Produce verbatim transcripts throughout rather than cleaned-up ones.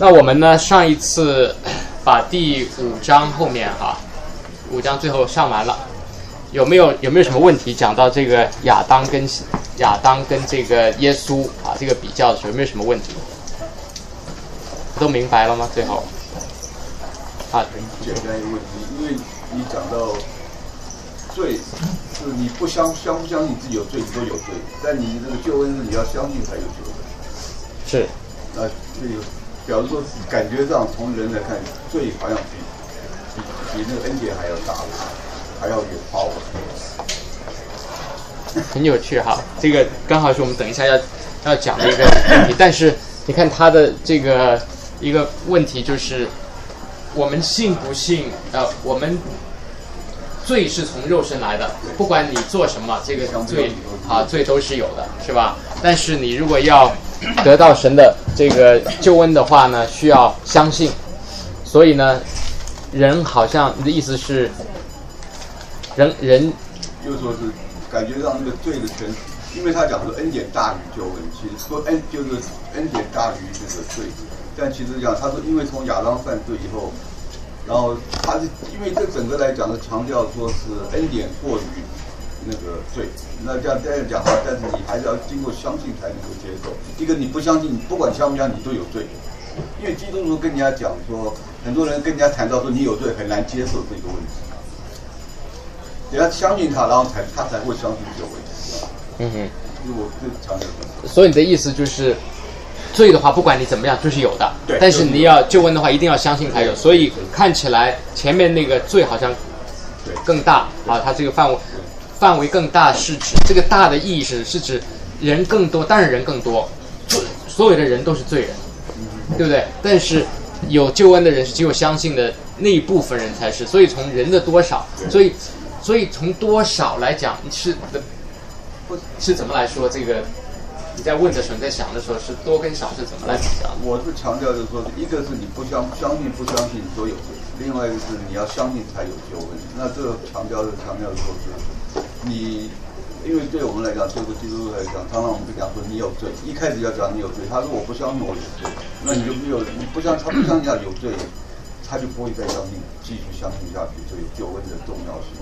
那我们呢，上一次把第五章后面哈，五章最后上完了，有没有有没有什么问题？讲到这个亚当跟亚当跟这个耶稣啊这个比较的时候，有没有什么问题？都明白了吗？最后啊， 很简单一个问题，因为你讲到罪，是你不相相不相信自己有罪，你都有罪，但你这个救恩是你要相信才有救恩。 是。 那这个表示说，感觉上从人来看，罪好像比比比那个恩典还要大，还要有 power。 很有趣哈，这个刚好是我们等一下要要讲的一个问题。但是你看他的这个一个问题就是，我们信不信？呃，我们罪是从肉身来的，不管你做什么，这个罪啊罪都是有的，是吧？但是你如果要得到神的这个救恩的话呢，需要相信。所以呢，人好像你的意思是，人人就是说是感觉上那个罪的权，因为他讲说恩典大于救恩，其实说恩就是恩典大于这个罪，但其实讲他说因为从亚当犯罪以后，然后他是因为这整个来讲是强调说是恩典过于那个罪，那这样这样讲话，但是你还是要经过相信才能够接受。一个你不相信，你不管相不相信，你都有罪。因为基督徒跟人家讲说，很多人跟人家谈到说你有罪，很难接受这个问题。你要相信他，然后才他才会相信这个问题。 嗯哼。 我最强调的。 所以你的意思就是，罪的话，不管你怎么样，就是有的。 对。 但是你要救恩的话，一定要相信才有。所以看起来前面那个罪好像更大啊，它这个范围。范围更大是指这个大的意思是指人更多，当然人更多，所有的人都是罪人，对不对？但是有救恩的人是只有相信的那一部分人才是，所以从人的多少，所以所以从多少来讲是是怎么来说？这个你在问的时候，你在想的时候，是多跟少是怎么来比较？ 我是强调就是说，一个是你不相相信不相信都有罪，另外一个是你要相信才有救恩。那这个强调是强调说是。你，因为对我们来讲，对基督徒来讲，常常我们会讲说你有罪，一开始要讲你有罪，他说我不相信我有罪，那你就没有，你不相他不相信他有罪，他就不会再相信，继续相信下去，这个救恩的重要性。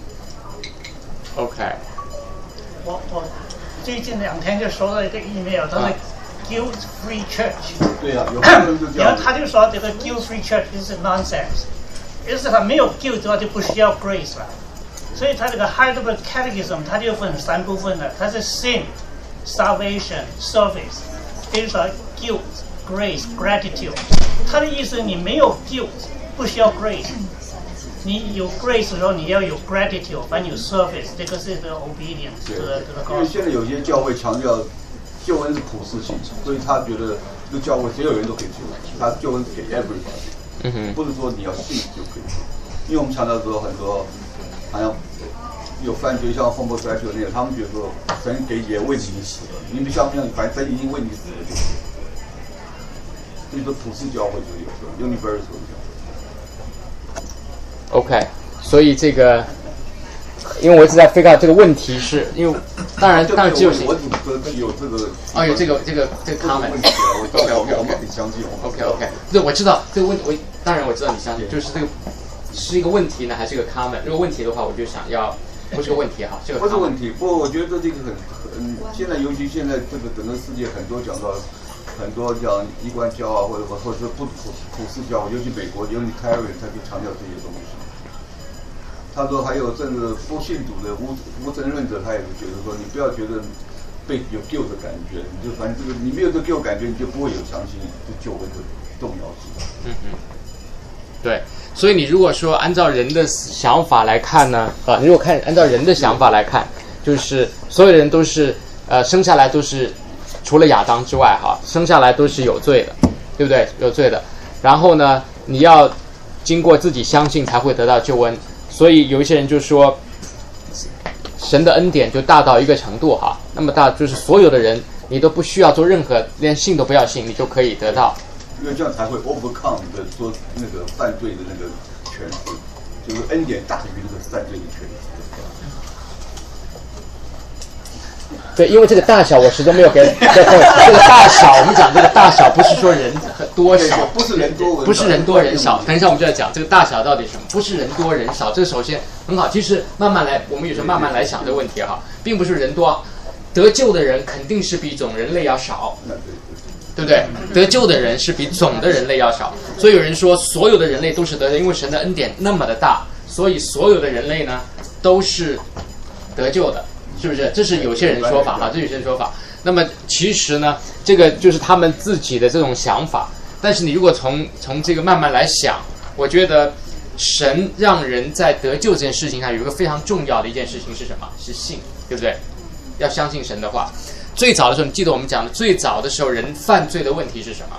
OK。 我我最近两天就收到一个 email， 他是 Guilt Free Church。 对呀、啊，有很多人就这样。 然后他就说这个 Guilt Free Church is nonsense， 意思他没有 guilt 的话就不需要 grace 了。所以它这个 Heidelberg Catechism 它就分三部分的，它是 sin、salvation、service， 比如说 guilt、grace、gratitude。它的意思你没有 guilt 不需要 grace， 你有 grace 的时候你要有 gratitude， 反正有 service， 这个是这个 obedience， 这个这个。 因为现在有些教会强调救恩是普世性，所以他觉得这个教会所有人都可以救，他救恩是给 everybody， 嗯哼， 不是说你要信就可以救。因为我们强调说很多。好像有犯罪，像 homosexual 那个，他们觉得说神给也为你死了，你们相不相信？反正神已经为你死了就。所以说普世教会就有这种 universal 教会。OK， 所以这个，因为我一直在 figure out 这个问题是，因为当然当然只有我只有这个哦，有这个这个这个 comment。 问题啊，我当然我我很相信。 OK OK， 对，我知道这个问题，我当然我知道你相信，就是这个。是一个问题呢，还是一个 comment？ 如果问题的话，我就想要不是个问题哈，这个不是问题。不过我觉得这个很很，现在尤其现在这个整个世界很多讲到很多讲一贯教啊，或者或者不普普世教，尤其美国，尤其 Carey 他就强调这些东西。他说还有甚至不信主的无无神论者，他也是觉得说，你不要觉得被有救的感觉，你就反正这个你没有这救感觉，你就不会有相信这救恩的重要性。 嗯嗯，对。所以你如果说按照人的想法来看呢，啊，你如果看按照人的想法来看，就是所有的人都是呃生下来都是除了亚当之外哈，生下来都是有罪的，对不对？有罪的。然后呢，你要经过自己相信才会得到救恩。所以有一些人就说，神的恩典就大到一个程度哈，那么大就是所有的人你都不需要做任何，连信都不要信，你就可以得到。 因为这样才会 overcome 的说那个犯罪的那个权势，就是恩典大于那个犯罪的权势。 对，因为这个大小我始终没有给这个大小，我们讲这个大小不是说人多少， 不是人多不是人多人少。等一下我们就要讲这个大小到底什么，不是人多人少。这首先很好，其实慢慢来，我们有时候慢慢来想这个问题哈，并不是人多，得救的人肯定是比总人类要少，对不对？得救的人是比总的人类要少，所以有人说所有的人类都是得救，因为神的恩典那么的大，所以所有的人类呢都是得救的。是不是？这是有些人说法哈，这是有些人说法。那么其实呢，这个就是他们自己的这种想法。但是你如果从从这个慢慢来想，我觉得神让人在得救这件事情上有一个非常重要的一件事情是什么？是信，对不对？要相信神的话。最早的时候，你记得我们讲的，最早的时候人犯罪的问题是什么？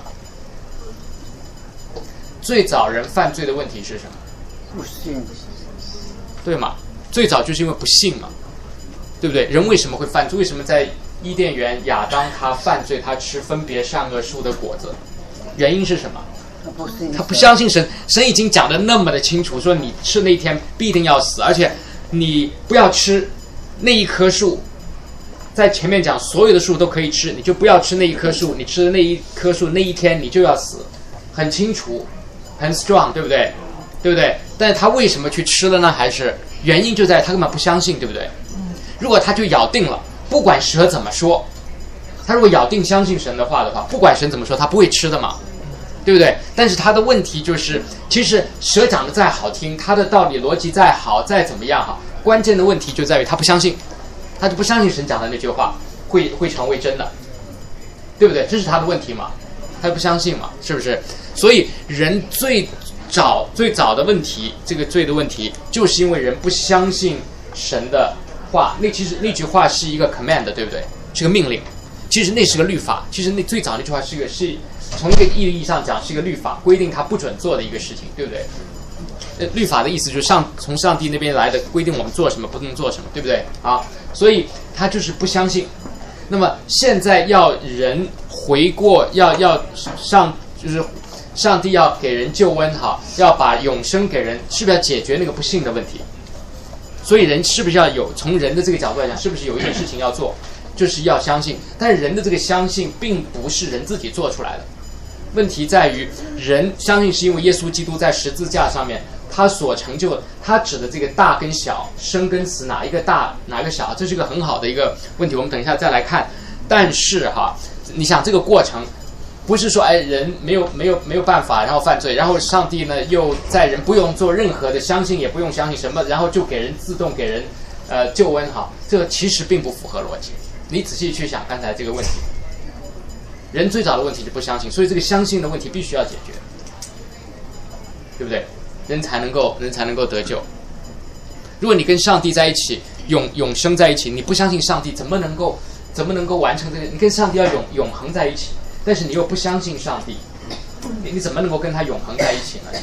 最早人犯罪的问题是什么？ 不信， 对吗？最早就是因为不信嘛。对不对？人为什么会犯罪？为什么在伊甸园亚当他犯罪，他吃分别善恶树的果子？原因是什么？ 他不信， 他不相信神。神已经讲得那么的清楚，说你吃那一天必定要死，而且你不要吃那一棵树。在前面讲所有的树都可以吃，你就不要吃那一棵树。你吃的那一棵树那一天你就要死，很清楚，很 strong， 对不对？对不对？但是他为什么去吃了呢？还是原因就在他根本不相信，对不对？如果他就咬定了，不管蛇怎么说，他如果咬定相信神的话的话，不管神怎么说，他不会吃的嘛，对不对？但是他的问题就是，其实蛇讲的再好听，他的道理逻辑再好，再怎么样哈，关键的问题就在于他不相信，他就不相信神讲的那句话会会成为真的，对不对？这是他的问题嘛，他不相信嘛，是不是？所以人最早最早的问题，这个罪的问题，就是因为人不相信神的话。那其实那句话是一个 command， 对不对？是个命令。其实那是个律法。其实那最早那句话是一个是从一个意义上讲是一个律法，规定他不准做的一个事情，对不对？呃，律法的意思就是上从上帝那边来的，规定我们做什么不能做什么，对不对？啊，所以他就是不相信。那么现在要人回过，要要上就是上帝要给人救恩哈，要把永生给人，是不是要解决那个不信的问题？所以人是不是要有从人的这个角度来讲，是不是有一件事情要做，就是要相信？但是人的这个相信并不是人自己做出来的，问题在于人相信是因为耶稣基督在十字架上面他所成就的，他指的这个大跟小，生跟死，哪一个大哪一个小，这是一个很好的一个问题，我们等一下再来看。但是哈，你想这个过程不是说哎人没有没有没有办法然后犯罪，然后上帝呢又在人不用做任何的相信，也不用相信什么，然后就给人自动给人呃救恩哈，这个其实并不符合逻辑。你仔细去想刚才这个问题，人最早的问题是不相信，所以这个相信的问题必须要解决，对不对？人才能够人才能够得救。如果你跟上帝在一起，永永生在一起，你不相信上帝，怎么能够怎么能够完成这个？你跟上帝要永永恒在一起，但是你又不相信上帝，你你怎么能够跟他永恒在一起呢？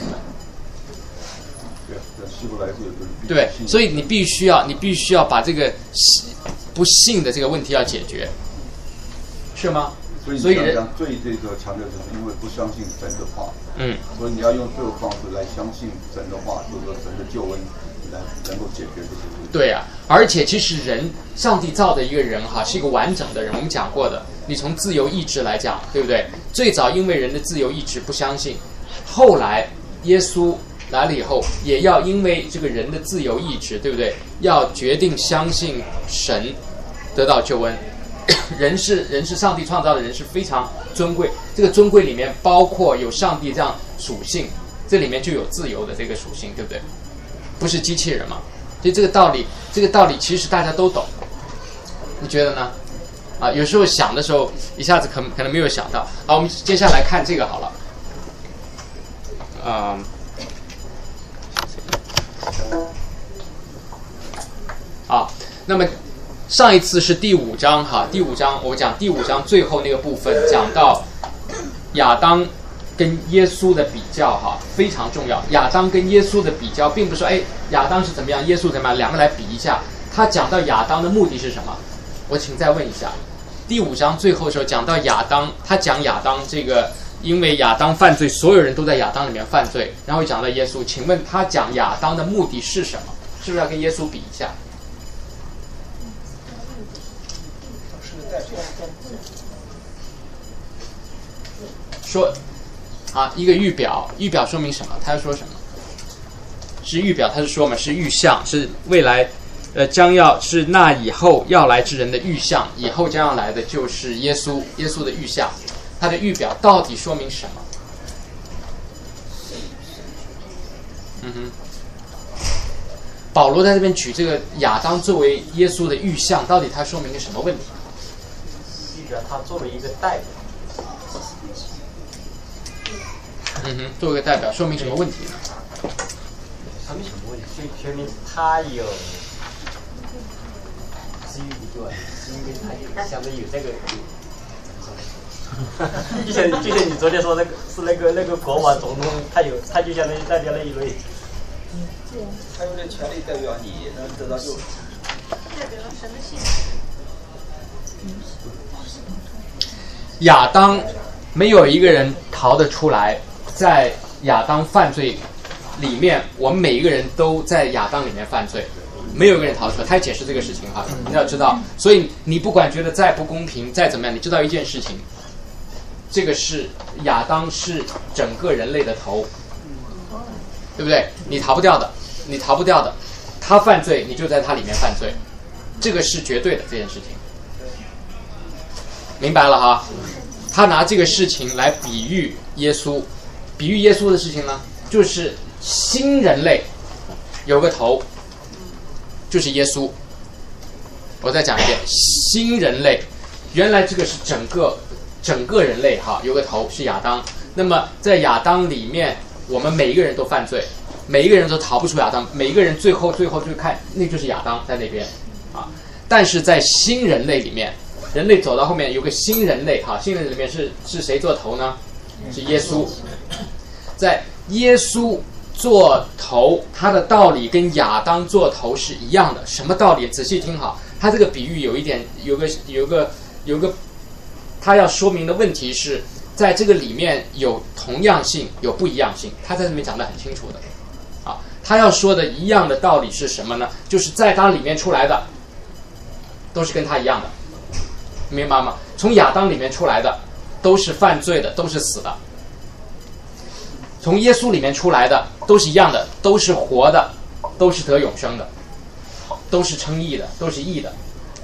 对，所以你必须要你必须要把这个不信的这个问题要解决，是吗？ 所以人最这个强调就是因为不相信神的话，嗯，所以你要用这个方式来相信神的话，就是说神的救恩来能够解决这些问题。 对啊，而且其实人，上帝造的一个人哈，是一个完整的人，我们讲过的。你从自由意志来讲，对不对？最早因为人的自由意志不相信，后来耶稣来了以后，也要因为这个人的自由意志，对不对？要决定相信神，得到救恩。人是人是上帝创造的人是非常尊贵，这个尊贵里面包括有上帝这样属性，这里面就有自由的这个属性，对不对？不是机器人嘛？所以这个道理，这个道理其实大家都懂，你觉得呢？啊，有时候想的时候一下子可可能没有想到。好，我们接下来看这个好了。嗯，啊，那么。上一次是第五章哈，第五章我讲第五章最后那个部分讲到亚当跟耶稣的比较哈，非常重要。亚当跟耶稣的比较，并不是说哎亚当是怎么样，耶稣怎么样，两个来比一下。他讲到亚当的目的是什么？我请再问一下，第五章最后的时候讲到亚当，他讲亚当这个，因为亚当犯罪，所有人都在亚当里面犯罪，然后讲到耶稣，请问他讲亚当的目的是什么？是不是要跟耶稣比一下？ 说啊，一个预表，预表说明什么？他要说什么？是预表，他是说嘛，是预象，是未来，呃，将要是那以后要来之人的预象，以后将要来的就是耶稣，耶稣的预象，他的预表到底说明什么？嗯哼，保罗在这边举这个亚当作为耶稣的预象，到底他说明个什么问题？ 预表他作为一个代表。 嗯哼，作为一个代表，说明什么问题呢？ 说明什么问题？就说明他有是有对，是因为他有相当于有这个。就像就像你昨天说那个是那个那个国王总统，他有他就相当于代表了一位。 他有点权利代表你能得到救赎。 代表了神的性。 亚当没有一个人逃得出来，在亚当犯罪里面，我们每一个人都在亚当里面犯罪，没有一个人逃出来。他解释这个事情哈，你要知道，所以你不管觉得再不公平，再怎么样，你知道一件事情，这个是亚当是整个人类的头，对不对？你逃不掉的，你逃不掉的。他犯罪，你就在他里面犯罪，这个是绝对的这件事情。明白了哈？他拿这个事情来比喻耶稣，比喻耶稣的事情呢，就是新人类有个头，就是耶稣。我再讲一遍，新人类，原来这个是整个整个人类哈，有个头是亚当。那么在亚当里面，我们每一个人都犯罪，每一个人都逃不出亚当，每一个人最后最后就看那就是亚当在那边啊。但是在新人类里面，人类走到后面有个新人类哈，新人类里面是是谁做头呢？是耶稣。在耶稣做头，他的道理跟亚当做头是一样的。什么道理？仔细听好，他这个比喻有一点，有个有个有个，他要说明的问题是在这个里面有同样性，有不一样性。他在这里面讲得很清楚的。啊，他要说的一样的道理是什么呢？就是在他里面出来的，都是跟他一样的。明白吗？从亚当里面出来的都是犯罪的，都是死的。从耶稣里面出来的都是一样的，都是活的，都是得永生的，都是称义的，都是义的。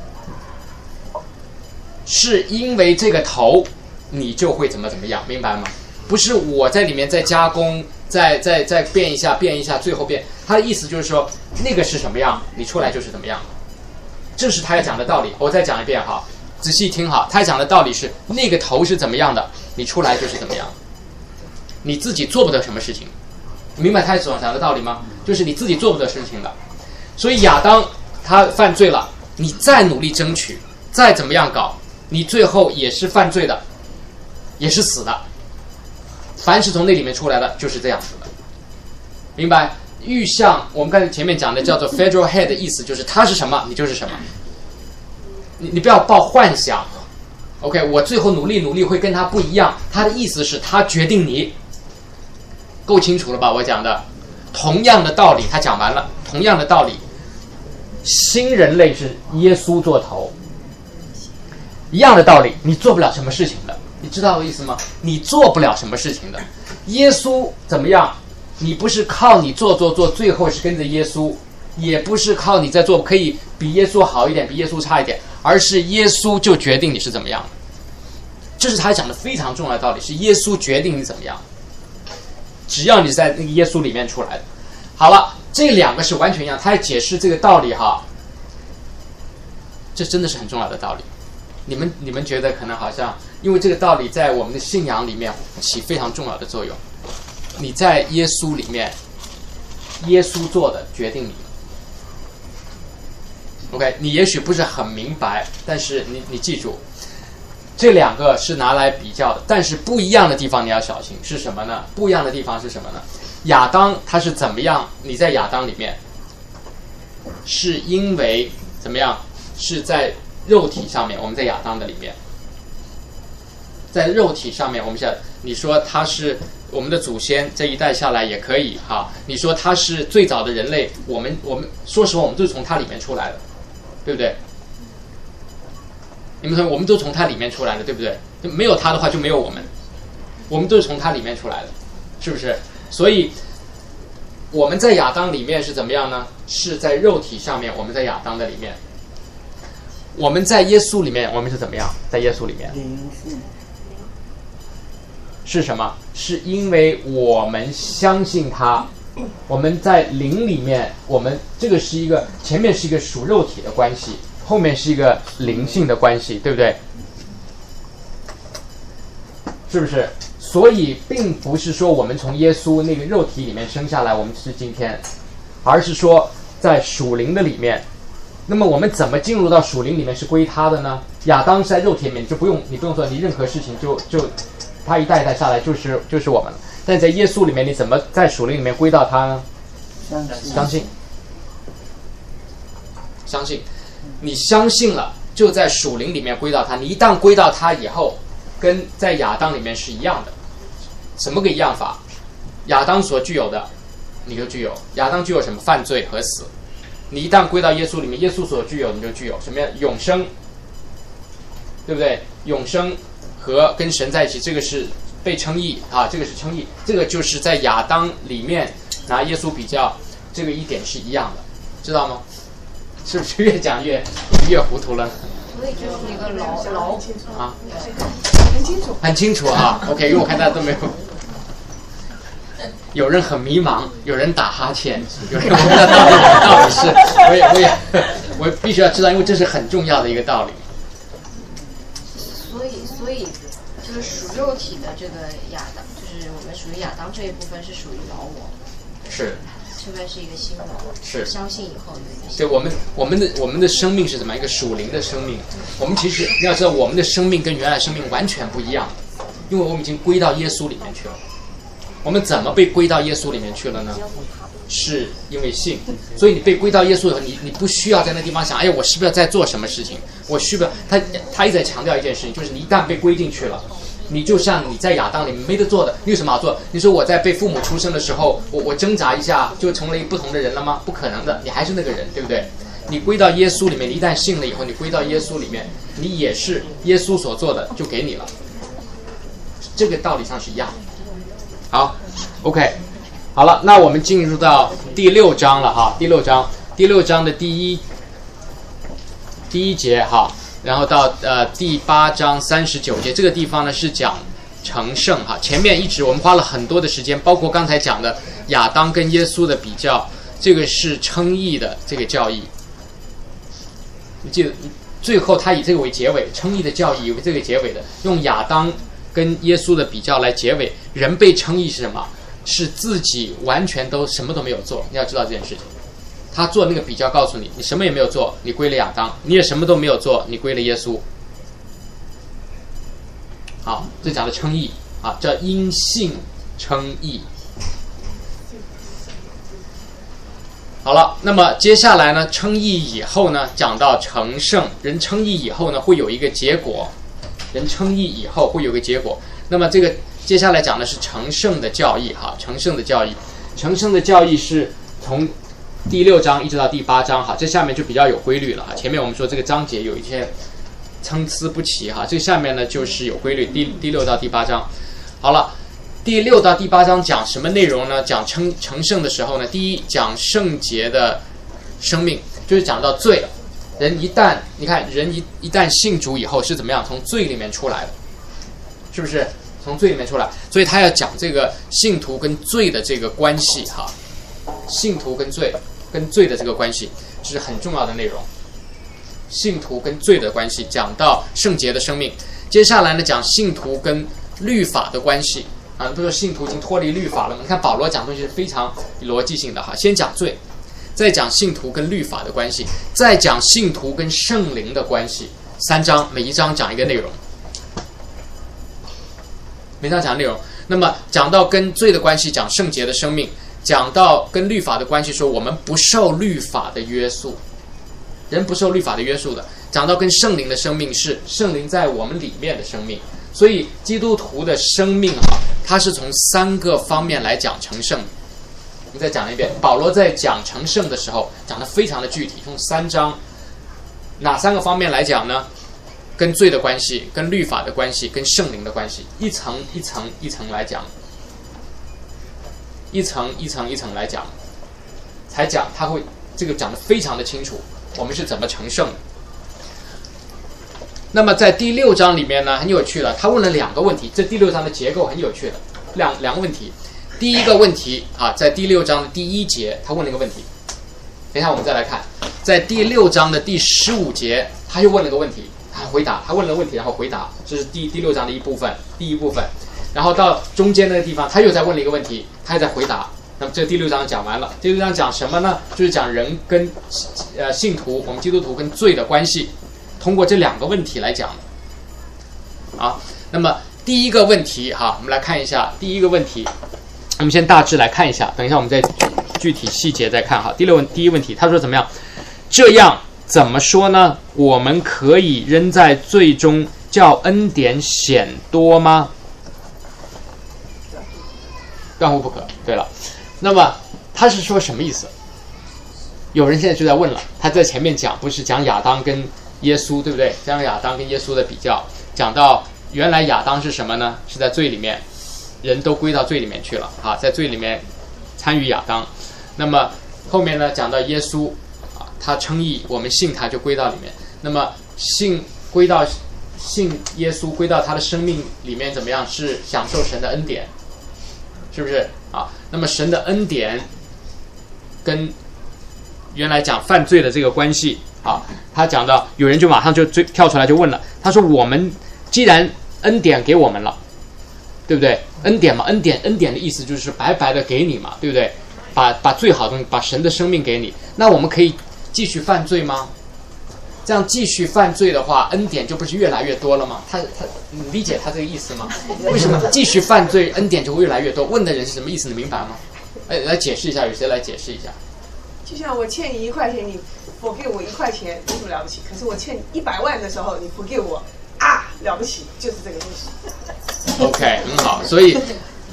是因为这个头，你就会怎么怎么样，明白吗？不是我在里面再加工，再再再变一下，变一下，最后变。他的意思就是说，那个是什么样，你出来就是怎么样。这是他要讲的道理。我再讲一遍哈。仔细听好，他讲的道理是那个头是怎么样的，你出来就是怎么样。你自己做不得什么事情，明白他所讲的道理吗？就是你自己做不得事情的。所以亚当他犯罪了，你再努力争取，再怎么样搞，你最后也是犯罪的，也是死的。凡是从那里面出来的就是这样子的，明白？预象我们刚才前面讲的叫做 federal head 的意思就是他是什么你就是什么。你你不要抱幻想 ，OK？ 我最后努力努力会跟他不一样。他的意思是他决定你，够清楚了吧？我讲的同样的道理，他讲完了。同样的道理，新人类是耶稣做头，一样的道理，你做不了什么事情的，你知道我意思吗？你做不了什么事情的。耶稣怎么样？你不是靠你做做做，最后是跟着耶稣，也不是靠你在做，可以比耶稣好一点，比耶稣差一点。而是耶稣就决定你是怎么样的，这是他讲的非常重要的道理，是耶稣决定你怎么样，只要你是在那个耶稣里面出来的。好了，这两个是完全一样，他要解释这个道理哈，这真的是很重要的道理。你们你们觉得可能好像，因为这个道理在我们的信仰里面起非常重要的作用。你在耶稣里面，耶稣做的决定你。OK， 你也许不是很明白，但是你你记住，这两个是拿来比较的，但是不一样的地方你要小心是什么呢？不一样的地方是什么呢？亚当他是怎么样？你在亚当里面，是因为怎么样？是在肉体上面，我们在亚当的里面，在肉体上面，我们想你说他是我们的祖先，这一代下来也可以哈。你说他是最早的人类，我们我们说实话，我们就是从他里面出来的。对不对？ 你们说我们都从他里面出来的，对不对？没有他的话就没有我们，我们都是从他里面出来的，是不是？所以我们在亚当里面是怎么样呢？是在肉体上面，我们在亚当的里面。我们在耶稣里面，我们是怎么样？在耶稣里面是什么？是因为我们相信他，我们在灵里面，我们这个是一个前面是一个属肉体的关系，后面是一个灵性的关系，对不对？是不是？所以并不是说我们从耶稣那个肉体里面生下来，我们是今天，而是说在属灵的里面。那么我们怎么进入到属灵里面是归他的呢？亚当是在肉体里面，你就不用你不用做你任何事情，就就他一代一代下来就是就是我们了。但在耶稣里面，你怎么在属灵里面归到他呢？相信，相信，你相信了，就在属灵里面归到他。你一旦归到他以后，跟在亚当里面是一样的。什么个一样法？亚当所具有的，你就具有。亚当具有什么？犯罪和死。你一旦归到耶稣里面，耶稣所具有，你就具有什么呀？永生，对不对？永生和跟神在一起，这个是被称义啊，这个是称义，这个就是在亚当里面拿耶稣比较，这个一点是一样的，知道吗？是不是越讲越越糊涂了？ 所以就是一个牢牢啊，很清楚，很清楚啊。OK， 因为我看大家都没有。有人很迷茫，有人打哈欠，有人不知道到底到底是，我也我也我必须要知道，因为这是很重要的一个道理。 所以所以就是属肉体的这个亚当，就是我们属于亚当这一部分是属于老我， 是， 现在是一个新的我， 是相信以后的一个新。 对，我们我们的我们的生命是怎么样一个属灵的生命？我们其实你要知道，我们的生命跟原来生命完全不一样，因为我们已经归到耶稣里面去了。我们怎么被归到耶稣里面去了呢？是因为信，所以你被归到耶稣以后，你你不需要在那地方想，哎呀，我是不是要在做什么事情？我需不要他他一直在强调一件事情，就是你一旦被归进去了，你就像你在亚当里面没得做的，你有什么好做？你说我在被父母出生的时候，我我挣扎一下就成为不同的人了吗？不可能的，你还是那个人，对不对？你归到耶稣里面，你一旦信了以后，你归到耶稣里面，你也是耶稣所做的，就给你了。这个道理上是一样的。好 ，OK， 好了，那我们进入到第六章了哈。第六章，第六章的第一第一节哈，然后到呃第八章三十九节，这个地方呢是讲成圣哈。前面一直我们花了很多的时间，包括刚才讲的亚当跟耶稣的比较，这个是称义的这个教义。你记得，最后他以这个为结尾，称义的教义以为这个结尾的，用亚当跟耶稣的比较来结尾。人被称义是什么？是自己完全都什么都没有做。你要知道这件事情，他做那个比较告诉你，你什么也没有做，你归了亚当；你也什么都没有做，你归了耶稣。好，这讲的称义啊，叫因信称义。好了，那么接下来呢，称义以后呢，讲到成圣。人称义以后呢，会有一个结果。人称义以后会有个结果。那么这个接下来讲的是成圣的教义哈，成圣的教义，成圣的教义是从第六章一直到第八章哈，这下面就比较有规律了哈。前面我们说这个章节有一些参差不齐哈，这下面呢就是有规律。第第六到第八章，好了，第六到第八章讲什么内容呢？讲成成圣的时候呢，第一讲圣洁的生命，就是讲到罪了。人一旦你看人一一旦信主以后是怎么样从罪里面出来的，是不是从罪里面出来？所以他要讲这个信徒跟罪的这个关系哈，信徒跟罪跟罪的这个关系是很重要的内容。信徒跟罪的关系，讲到圣洁的生命。接下来呢，讲信徒跟律法的关系啊，都说信徒已经脱离律法了。你看保罗讲东西是非常逻辑性的哈，先讲罪，再讲信徒跟律法的关系，再讲信徒跟圣灵的关系。三章，每一章讲一个内容，每章讲内容。那么讲到跟罪的关系，讲圣洁的生命；讲到跟律法的关系，说我们不受律法的约束，人不受律法的约束的。讲到跟圣灵的生命，是圣灵在我们里面的生命。所以基督徒的生命啊，它是从三个方面来讲成圣的。我们再讲一遍，保罗在讲成圣的时候讲得非常的具体，从三章哪三个方面来讲呢？ 跟罪的关系、跟律法的关系、跟圣灵的关系，一层一层一层来讲，一层一层一层来讲，才讲他会这个讲得非常的清楚，我们是怎么成圣的。那么在第六章里面呢，很有趣了，他问了两个问题，这第六章的结构很有趣的，两两个问题。第一个问题啊，在第六章的第一节，他问了一个问题。等一下我们再来看，在第六章的第十五节，他又问了个问题，他回答，他问了问题，然后回答，这是第第六章的一部分，第一部分。然后到中间那个地方，他又再问了一个问题，他又在回答。那么这个第六章讲完了，第六章讲什么呢？就是讲人跟呃信徒，我们基督徒跟罪的关系。通过这两个问题来讲的，啊，那么第一个问题哈，我们来看一下第一个问题，我们先大致来看一下，等一下我们再具体细节再看哈。第六问第一问题，他说怎么样？这样怎么说呢？我们可以仍在罪中叫恩典显多吗？断乎不可。对了，那么他是说什么意思？有人现在就在问了，他在前面讲不是讲亚当跟耶稣，对不对？将亚当跟耶稣的比较，讲到原来亚当是什么呢？是在罪里面，人都归到罪里面去了啊，在罪里面参与亚当。那么后面呢，讲到耶稣啊，他称义，我们信他就归到里面。那么信归到信耶稣，归到他的生命里面怎么样？是享受神的恩典，是不是啊？那么神的恩典跟原来讲犯罪的这个关系。啊，他讲到有人就马上就追跳出来就问了，他说我们既然恩典给我们了，对不对？恩典嘛，恩典恩典的意思就是白白的给你嘛，对不对？把把最好的东西，把神的生命给你，那我们可以继续犯罪吗？这样继续犯罪的话，恩典就不是越来越多了吗？他他你理解他这个意思吗？为什么继续犯罪，恩典就会越来越多？问的人是什么意思？你明白吗？哎，来解释一下，有谁来解释一下？ 就像我欠你一块钱，你否给我一块钱，有什么了不起？可是我欠你一百万的时候，你否给我啊，了不起，就是这个意思。 OK， 很好，所以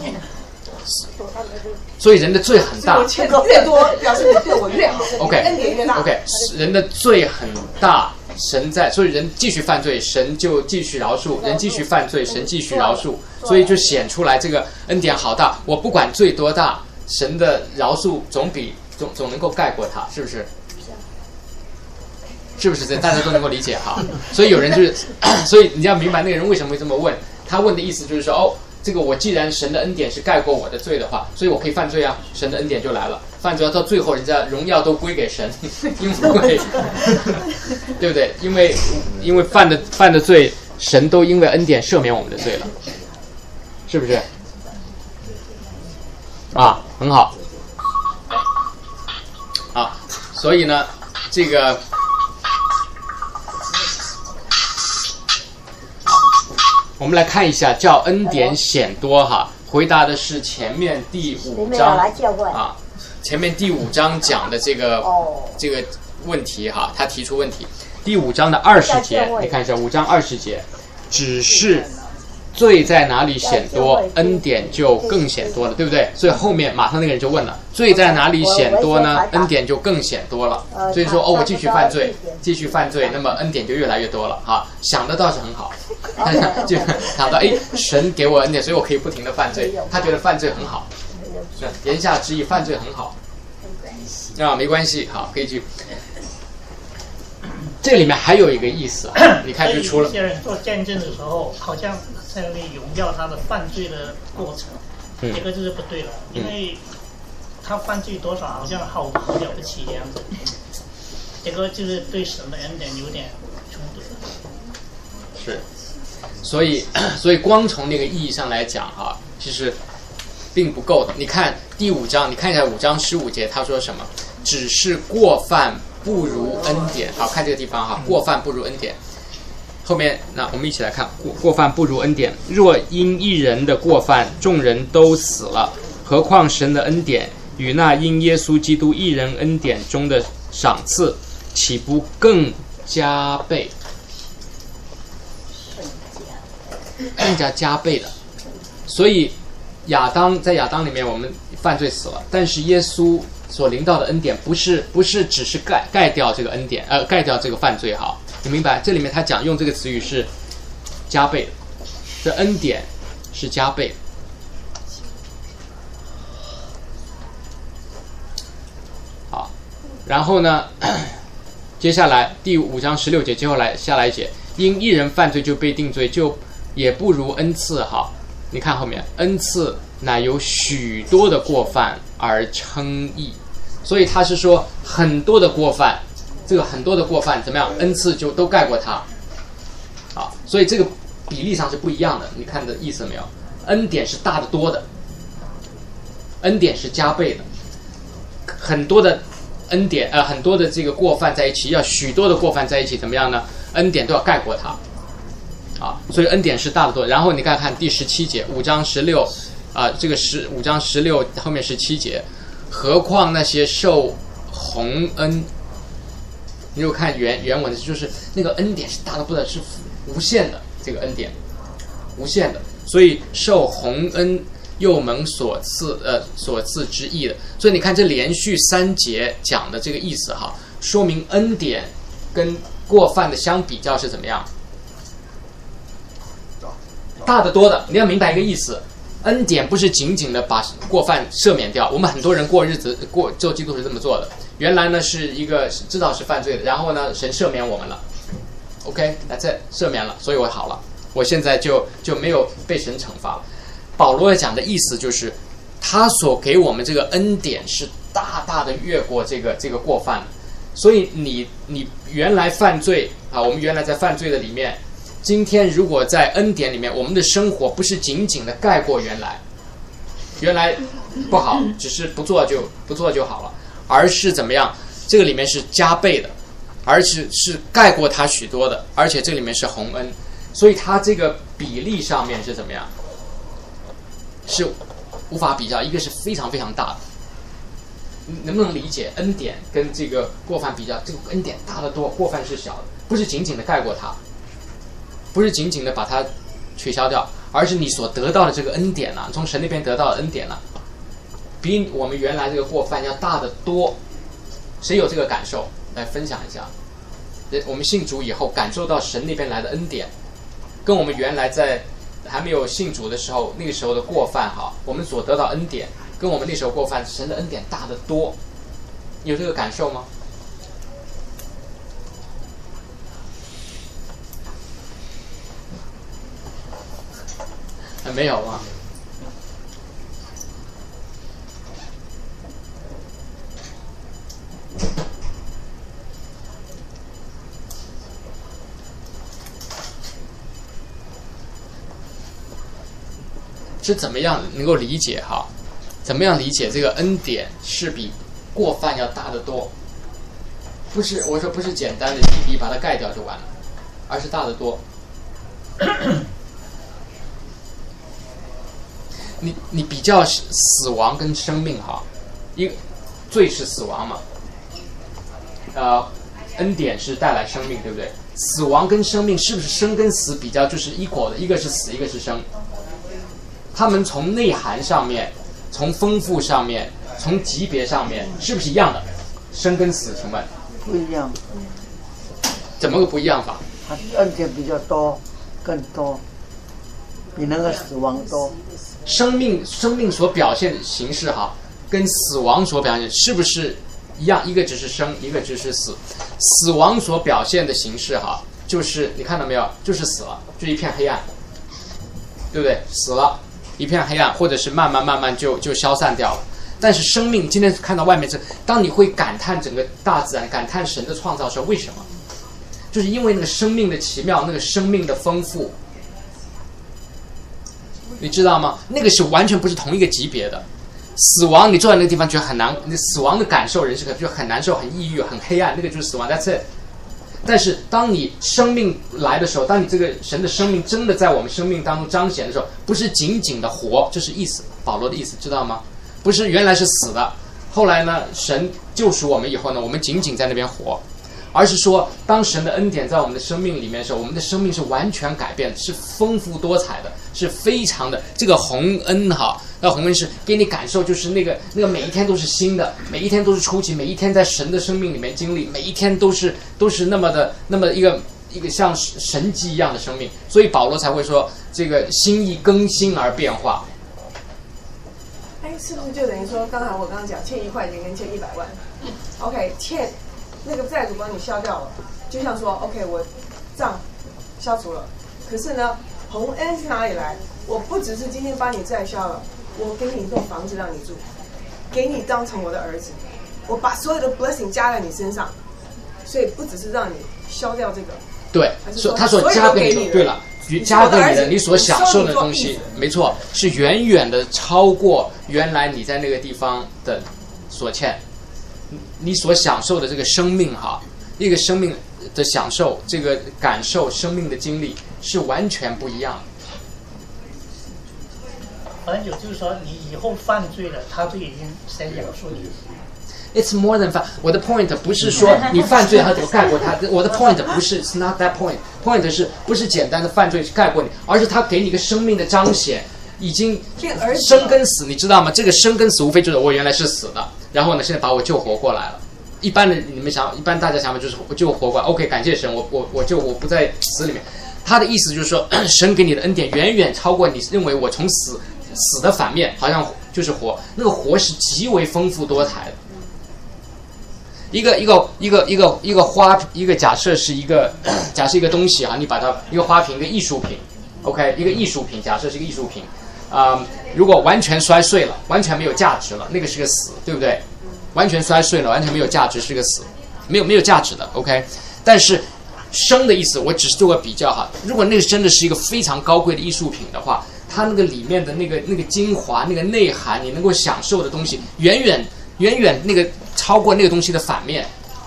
所以人的罪很大。 我欠的越多，表示你对我越好。 OK， 恩典越大。 OK， 人的罪很大，神在，所以人继续犯罪，神就继续饶恕；人继续犯罪，神继续饶恕。所以就显出来这个恩典好大。我不管罪多大，神的饶恕总比总总能够盖过它，是不是？是不是这大家都能够理解哈？所以有人就是，所以你要明白那个人为什么会这么问。他问的意思就是说，哦，这个我既然神的恩典是盖过我的罪的话，所以我可以犯罪啊，神的恩典就来了。犯罪到最后，人家荣耀都归给神，因为对不对？因为因为犯的犯的罪，神都因为恩典赦免我们的罪了，是不是？啊，很好。啊，所以呢，这个。我们来看一下，叫恩典显多哈，回答的是前面第五章啊，前面第五章讲的这个这个问题哈，他提出问题。第五章的二十节，你看一下五章二十节，只是罪在哪里显多，恩典就更显多了，对不对？所以后面马上那个人就问了，罪在哪里显多呢？恩典就更显多了。所以说哦，我继续犯罪，继续犯罪，那么恩典就越来越多了哈。想的倒是很好。就想到哎，神给我恩典，所以我可以不停的犯罪。他觉得犯罪很好，言下之意，犯罪很好啊，没关系，好，可以去。这里面还有一个意思啊，你看就出了。 有些人做见证的时候，好像在那里荣耀他的犯罪的过程，嗯、这个就是不对了，因为他犯罪多少，好像好好了不起的样子，这个就是对神的恩典有点冲突。 是。所以，所以光从那个意义上来讲哈，其实并不够的。你看第五章，你看一下五章十五节，他说什么？只是过犯不如恩典。好，看这个地方哈，过犯不如恩典。后面那我们一起来看，过过犯不如恩典。若因一人的过犯，众人都死了，何况神的恩典与那因耶稣基督一人恩典中的赏赐，岂不更加倍？更加加倍的，所以亚当在亚当里面我们犯罪死了，但是耶稣所领到的恩典不是不是只是盖盖掉这个恩典，呃，盖掉这个犯罪哈， 你明白？这里面他讲用这个词语是加倍的，这恩典是加倍的。好，然后呢，接下来第五章十六节，接下来下来一节，因一人犯罪就被定罪，就也不如恩赐好。你看后面，恩赐乃由许多的过犯而称义，所以他是说很多的过犯，这个很多的过犯怎么样？恩赐就都盖过它，啊，所以这个比例上是不一样的。你看的意思没有？恩典是大得多的，恩典是加倍的，很多的恩典，呃，很多的这个过犯在一起，要许多的过犯在一起，怎么样呢？恩典都要盖过它。啊，所以恩典是大得多。然后你看看第十七节，五章十六，啊，这个十五章十六后面十七节，何况那些受洪恩，你如果看原原文，就是那个恩典是大得不得，是无限的，这个恩典，无限的。所以受洪恩又蒙所赐，呃，所赐之义的。所以你看这连续三节讲的这个意思哈，说明恩典跟过犯的相比较是怎么样？大得多的。你要明白一个意思，恩典不是仅仅的把过犯赦免掉。我们很多人过日子过做基督是这么做的，原来呢是一个知道是犯罪的，然后呢神赦免我们了 ，OK， that's it， 赦免了，所以我好了，我现在就就没有被神惩罚了。保罗讲的意思就是，他所给我们这个恩典是大大的越过这个这个过犯，所以你你原来犯罪啊，我们原来在犯罪的里面。今天如果在恩典里面，我们的生活不是仅仅的盖过原来，原来不好，只是不做就不做就好了，而是怎么样？这个里面是加倍的，而且是盖过它许多的，而且这里面是洪恩，所以它这个比例上面是怎么样？是无法比较，一个是非常非常大的。能不能理解恩典跟这个过犯比较？这个恩典大得多，过犯是小的，不是仅仅的盖过它。不是仅仅的把它取消掉，而是你所得到的这个恩典啊，从神那边得到的恩典啊，比我们原来这个过犯要大得多。谁有这个感受？来分享一下。我们信主以后感受到神那边来的恩典，跟我们原来在还没有信主的时候，那个时候的过犯哈，我们所得到恩典，跟我们那时候过犯，神的恩典大得多。有这个感受吗？没有吗？是怎么样能够理解哈？怎么样理解这个恩典是比过犯要大得多？不是，我说不是简单的一笔把它盖掉就完了，而是大得多。你你比较死亡跟生命哈，一个罪是死亡嘛，呃，恩典是带来生命，对不对？死亡跟生命是不是生跟死比较就是 equal 的？一个是死，一个是生。他们从内涵上面、从丰富上面、从级别上面是不是一样的？生跟死，请问？ 不一样。 怎么个不一样法？ 它恩典比较多，更多，比那个死亡多。 生命生命所表现的形式哈，跟死亡所表现是不是一样？一个只是生，一个只是死。死亡所表现的形式哈，就是你看到没有？就是死了，就一片黑暗，对不对？死了，一片黑暗，或者是慢慢慢慢就就消散掉了。但是生命，今天看到外面这，当你会感叹整个大自然，感叹神的创造的时候，为什么？就是因为那个生命的奇妙，那个生命的丰富。你知道吗？那个是完全不是同一个级别的。死亡，你坐在那个地方觉得很难，你死亡的感受，人是就很难受、很抑郁、很黑暗，那个就是死亡。That's it。但是当你生命来的时候，当你这个神的生命真的在我们生命当中彰显的时候，不是仅仅的活，这是意思，保罗的意思，知道吗？不是原来是死的，后来呢，神救赎我们以后呢，我们仅仅在那边活， 而是说当神的恩典在我们的生命里面的时候，我们的生命是完全改变，是丰富多彩的，是非常的这个洪恩哈。那洪恩是给你感受，就是那个那个每一天都是新的，每一天都是初级，每一天在神的生命里面经历，每一天都是都是那么的那么一个一个像神迹一样的生命，所以保罗才会说这个心意更新而变化。 哎，是不是就等于说，刚才我刚刚讲欠一块钱跟欠一百万 ，OK， 欠那个债主帮你消掉了，就像说 OK 我账消除了，可是呢，洪恩是哪里来？我不只是今天把你债消了，我给你一栋房子让你住，给你当成我的儿子，我把所有的 blessing 加在你身上，所以不只是让你消掉这个， 对，所他所加给你的，对了，加给你的你所享受的东西，没错，是远远的超过原来你在那个地方的所欠，你所享受的这个生命哈，一个生命的享受，这个感受，生命的经历是完全不一样的。 反正就是说，你以后犯罪了，他就已经先饶恕你。 It's more than fun。我的 point 不是说你犯罪还得盖过他，我的 point 不是 ，it's not that point。point 是不是简单的犯罪盖过你，而是他给你一个生命的彰显，已经生跟死，你知道吗？这个生跟死无非就是我原来是死的，然后呢，现在把我救活过来了。一般的你们想，一般大家想法就是我救活过来 ，OK， 感谢神，我我我就我不在死里面。他的意思就是说，神给你的恩典远远超过你认为我从死。死的反面好像就是活，那个活是极为丰富多彩的。一个一个一个一个一个花，一个假设是一个假设一个东西啊，你把它一个花瓶，一个艺术品 ，OK， 一个艺术品，假设是一个艺术品，啊、呃，如果完全摔碎了，完全没有价值了，那个是个死，对不对？完全摔碎了，完全没有价值，是个死，没有没有价值的 ，OK。但是生的意思，我只是做个比较哈。如果那个真的是一个非常高贵的艺术品的话，它那个里面的那个那个精华、那个内涵，你能够享受的东西，远远远远那个超过那个东西的反面。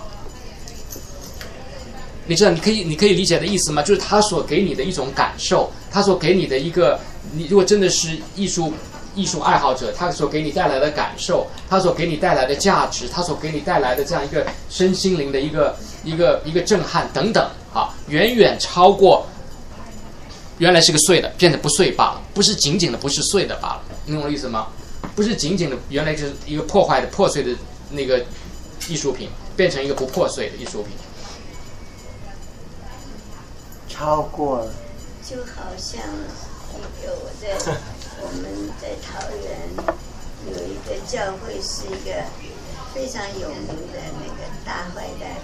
你知道，你可以你可以理解的意思吗？就是他所给你的一种感受，他所给你的一个，你如果真的是艺术艺术爱好者，他所给你带来的感受，他所给你带来的价值，他所给你带来的这样一个身心灵的一个一个一个震撼等等啊，远远超过。原来是个碎的，变得不碎罢了，不是仅仅的不是碎的罢了，你懂我意思吗？不是仅仅的原来就是一个破坏的破碎的那个艺术品，变成一个不破碎的艺术品， 超过了。 就好像一个我在我们在桃园有一个教会，是一个非常有名的那个大坏蛋，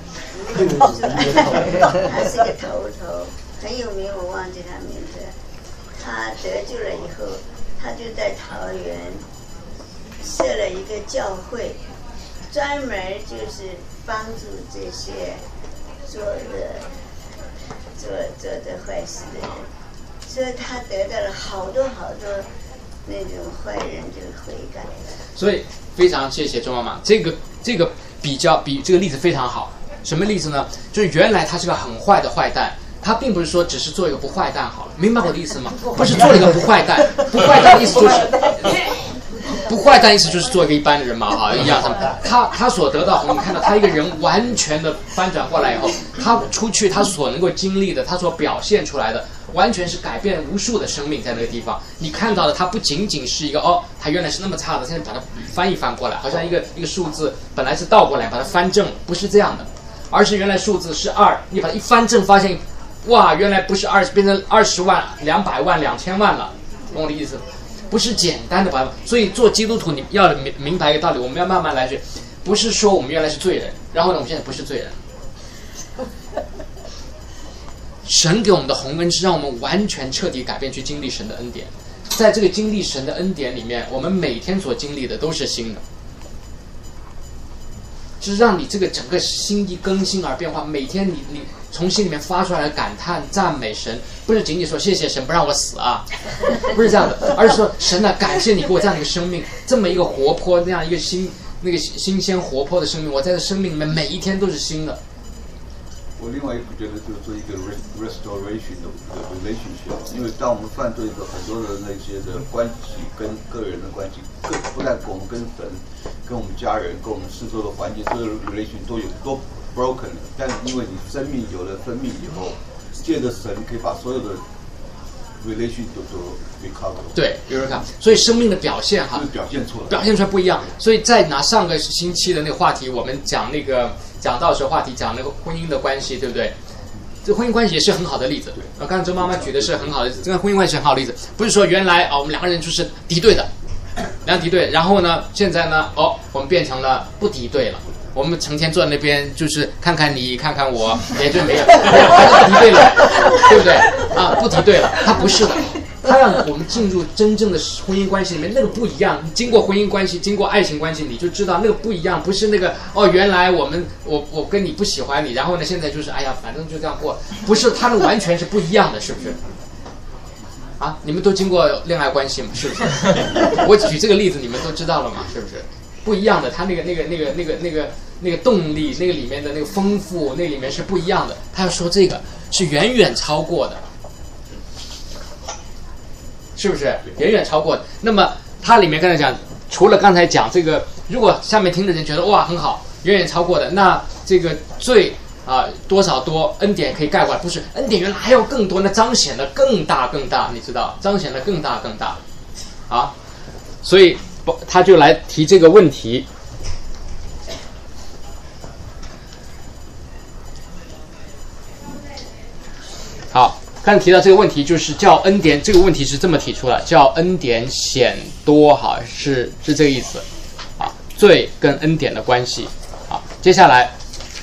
他是个头头。很有名，我忘记他名字。他得救了以后，他就在桃园设了一个教会，专门就是帮助这些做的做做的坏事的人，所以他得到了好多好多那种坏人就悔改了。 所以非常谢谢周妈妈，这个这个比较比这个例子非常好。什么例子呢？就是原来他是个很坏的坏蛋。他并不是说只是做一个不坏蛋好了，明白我的意思吗？不是做了一个不坏蛋，不坏蛋的意思就是不坏蛋意思就是做一个一般的人嘛，哈，一样的。他他所得到，你看到他一个人完全的翻转过来以后，他出去他所能够经历的，他所表现出来的，完全是改变无数的生命在那个地方。你看到的，他不仅仅是一个哦，他原来是那么差的，现在把它翻一翻过来，好像一个一个数字本来是倒过来，把它翻正，不是这样的，而是原来数字是二，你把它一翻正，发现。哇，原来不是二十，变成二十万、两百万、两千万了，懂我的意思？不是简单的把，所以做基督徒你要明明白一个道理，我们要慢慢来学，不是说我们原来是罪人，然后呢，我们现在不是罪人。神给我们的宏恩是让我们完全彻底改变，去经历神的恩典。在这个经历神的恩典里面，我们每天所经历的都是新的。就是让你这个整个心意更新而变化，每天你你从心里面发出来的感叹赞美神，不是仅仅说谢谢神不让我死啊，不是这样的，而是说神啊，感谢你给我这样的一个生命，这么一个活泼那样一个新那个新鲜活泼的生命，我在这生命里面每一天都是新的。 我另外一个觉得就是做一个 restoration 的 relationship， 因为当我们犯罪的很多的那些的关系跟个人的关系，更不但我们跟神、跟我们家人、跟我们四周的环境，这个 relation 都有都 broken 了，但是因为你生命有了生命以后，借着神可以把所有的 relation 都都 recover。 对，有人看，所以生命的表现哈， 就是表现出来， 表现出来不一样。所以再拿上个星期的那个话题，我们讲那个讲到的时候话题讲那个婚姻的关系，对不对？这婚姻关系也是很好的例子。我刚才周妈妈举的是很好的，这个婚姻关系是很好的例子，不是说原来啊、哦、我们两个人就是敌对的，两敌对，然后呢，现在呢，哦，我们变成了不敌对了。我们成天坐在那边，就是看看你，看看我，也就没有，不敌对了，对不对？啊，不敌对了，他不是的，他让我们进入真正的婚姻关系里面，那个不一样。经过婚姻关系，经过爱情关系，你就知道那个不一样，不是那个哦，原来我们我我跟你不喜欢你，然后呢，现在就是哎呀，反正就这样过，不是，他们完全是不一样的，是不是？啊，你们都经过恋爱关系吗？是不是？我举这个例子，你们都知道了嘛？是不是？不一样的，他那个那个那个那个那个那个动力，那个里面的那个丰富，那里面是不一样的。他要说这个是远远超过的，是不是？远远超过的。那么它里面刚才讲，除了刚才讲这个，如果下面听的人觉得哇很好，远远超过的，那这个罪啊、呃、多少多恩典可以盖过来，不是恩典原来还要更多，那彰显的更大更大，你知道，彰显的更大更大啊，所以。他就来提这个问题。好，刚才提到这个问题，就是叫恩典，这个问题是这么提出来，叫恩典显多，哈，是是这个意思，啊，罪跟恩典的关系，啊，接下来，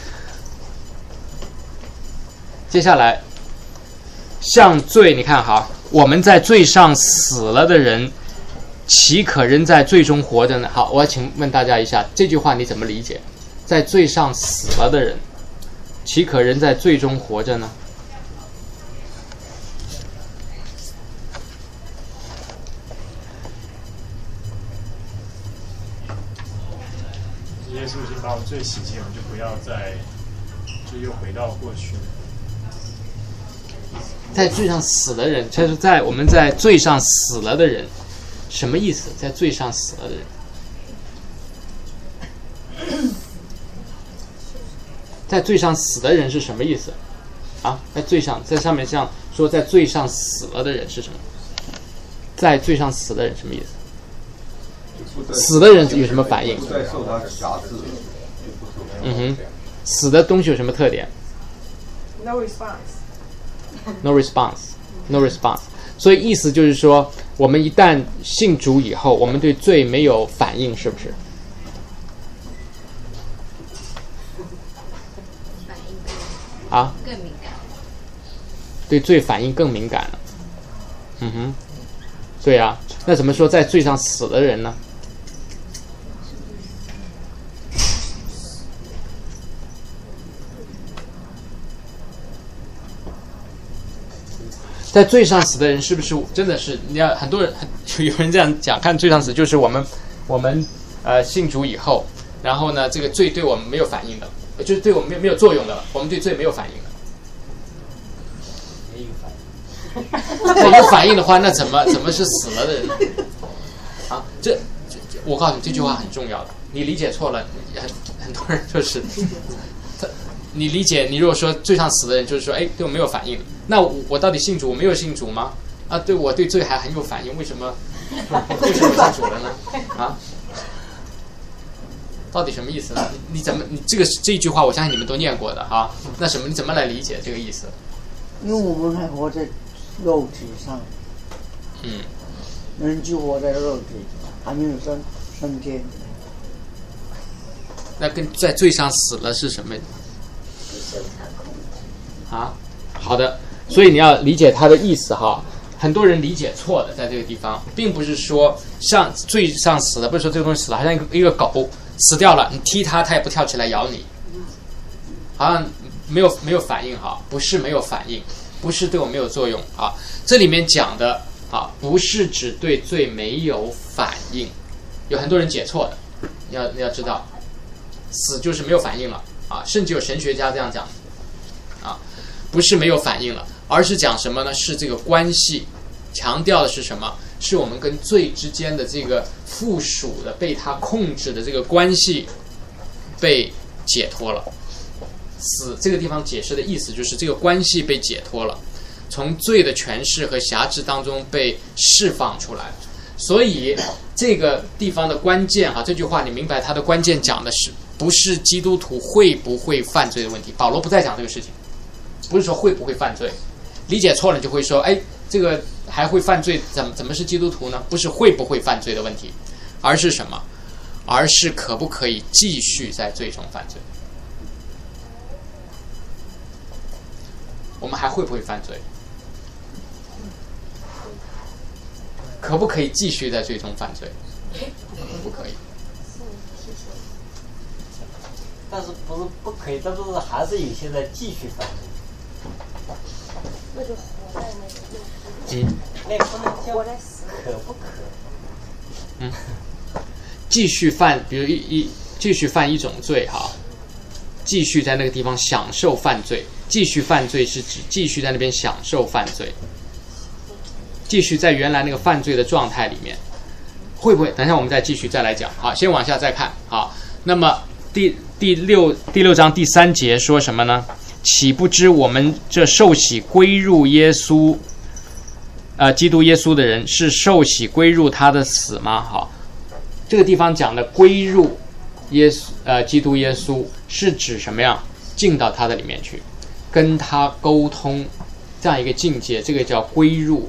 接下来，像罪，你看哈，我们在罪上死了的人。岂可仍在罪中活着呢？好，我要请问大家一下，这句话你怎么理解？在罪上死了的人，岂可仍在罪中活着呢？ 耶稣已经把我罪洗净，我们就不要再就又回到过去。 在罪上死的人，就是在我们在罪上死了的人。什么意思？在罪上死了的人，在罪上死的人是什么意思？啊，在罪上，在上面这样说，在罪上死了的人是什么？在罪上死的人什么意思？死的人有什么反应？ 不再受他辖制了。 嗯哼，死的东西有什么特点 ？No response. No response. No response. 所以意思就是说，我们一旦信主以后，我们对罪没有反应，是不是？ 反应啊？ 更敏感。 对罪反应更敏感了。嗯哼，对啊。那怎么说在罪上死的人呢？在罪上死的人是不是真的是你要很多人有人这样讲，看罪上死就是我们我们呃信主以后，然后呢这个罪对我们没有反应的，就是对我们没有没有作用的了，我们对罪没有反应的。 没有反应。 那有反应的话，那怎么怎么是死了的人呢？啊，这这我告诉你这句话很重要的，你理解错了，很很多人就是他。你理解，你如果说罪上死的人，就是说，哎，对我没有反应，那 我, 我到底信主？我没有信主吗？啊，对我对罪还很有反应，为什么？为什么信主了呢？啊，到底什么意思呢？你, 你怎么？你这个这一句话，我相信你们都念过的哈。那什么？你怎么来理解这个意思？ 因为我们还活在肉体上， 嗯， 人就活在肉体，还没有升升天。 那跟在罪上死了是什么？啊，好的，所以你要理解他的意思哈。很多人理解错的，在这个地方，并不是说像罪上死了，不是说这个东西死了，好像一个一个狗死掉了，你踢它，它也不跳起来咬你，好像没有没有反应哈，不是没有反应，不是对我没有作用啊。这里面讲的啊，不是指对罪没有反应，有很多人解错的，你要你要知道，死就是没有反应了啊，甚至有神学家这样讲。啊，不是没有反应了，而是讲什么呢？是这个关系，强调的是什么？是我们跟罪之间的这个附属的被他控制的这个关系被解脱了， 死这个地方解释的意思就是这个关系被解脱了，从罪的权势和辖制当中被释放出来。所以这个地方的关键哈，这句话你明白它的关键讲的是不是基督徒会不会犯罪的问题？保罗不再讲这个事情，不是说会不会犯罪，理解错了你就会说，哎，这个还会犯罪，怎么怎么是基督徒呢？不是会不会犯罪的问题，而是什么？而是可不可以继续在罪中犯罪？我们还会不会犯罪？可不可以继续在罪中犯罪？不可以。 但是不是不可以？但是还是有些人继续犯罪。 那就活在那个嗯， 那不能叫可不可？ 嗯，继续犯，比如一一继续犯一种罪哈，继续在那个地方享受犯罪。继续犯罪是指继续在那边享受犯罪，继续在原来那个犯罪的状态里面，会不会？等一下我们再继续再来讲。好，先往下再看。好，那么第第六第六章第三节说什么呢？岂不知我们这受洗归入耶稣，呃，基督耶稣的人是受洗归入他的死吗？好，这个地方讲的归入耶稣，呃，基督耶稣是指什么样？进到他的里面去，跟他沟通，这样一个境界，这个叫归入，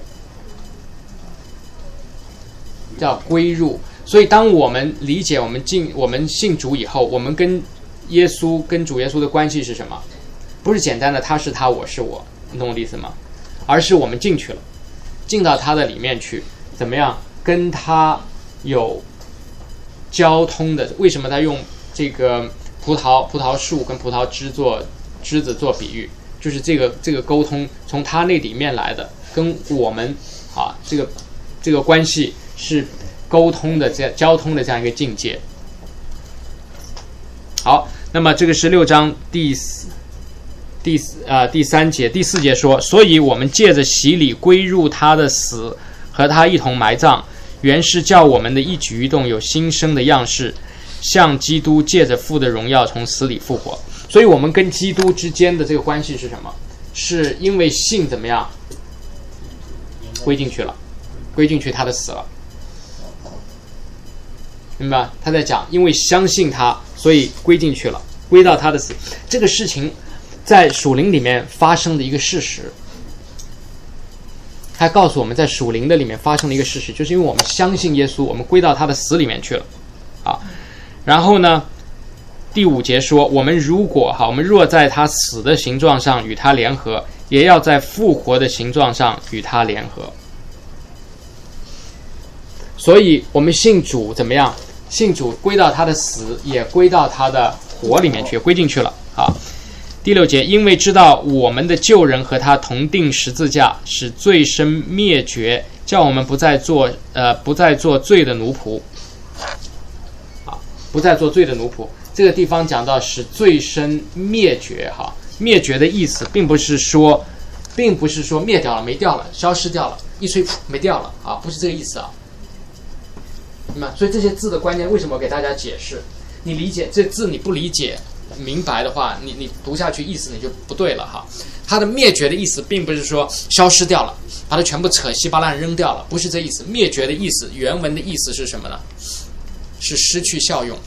叫归入。所以当我们理解我们进我们信主以后，我们跟耶稣跟主耶稣的关系是什么？不是简单的他是他我是我，你懂我的意思吗？而是我们进去了，进到他的里面去，怎么样跟他有交通的？为什么他用这个葡萄葡萄树跟葡萄枝做枝子做比喻？就是这个这个沟通从他那里面来的，跟我们啊这个这个关系是沟通的这交通的这样一个境界。好，那么这个是六章第四第呃第三节第四节说，所以我们借着洗礼归入他的死，和他一同埋葬，原是叫我们的一举一动有新生的样式，像基督借着父的荣耀从死里复活。所以我们跟基督之间的这个关系是什么？是因为信怎么样归进去了，归进去他的死了，明白？他在讲因为相信他所以归进去了，归到他的死。这个事情在属灵里面发生的一个事实，他告诉我们在属灵的里面发生的一个事实，就是因为我们相信耶稣，我们归到他的死里面去了啊。然后呢第五节说，我们如果哈，我们若在他死的形状上与他联合，也要在复活的形状上与他联合。所以我们信主怎么样？信主归到他的死，也归到他的活里面去，归进去了啊。第六节，因为知道我们的旧人和他同定十字架，使罪身灭绝，叫我们不再做呃不再做罪的奴仆啊，不再做罪的奴仆。这个地方讲到使罪身灭绝哈，灭绝的意思并不是说，并不是说灭掉了没掉了，消失掉了，一吹没掉了啊，不是这个意思啊。那么，所以这些字的关键为什么我给大家解释？你理解这字你不理解明白的话，你你读下去意思你就不对了哈。它的灭绝的意思并不是说消失掉了，把它全部扯稀巴烂扔掉了，不是这意思。灭绝的意思，原文的意思是什么呢？是失去效用。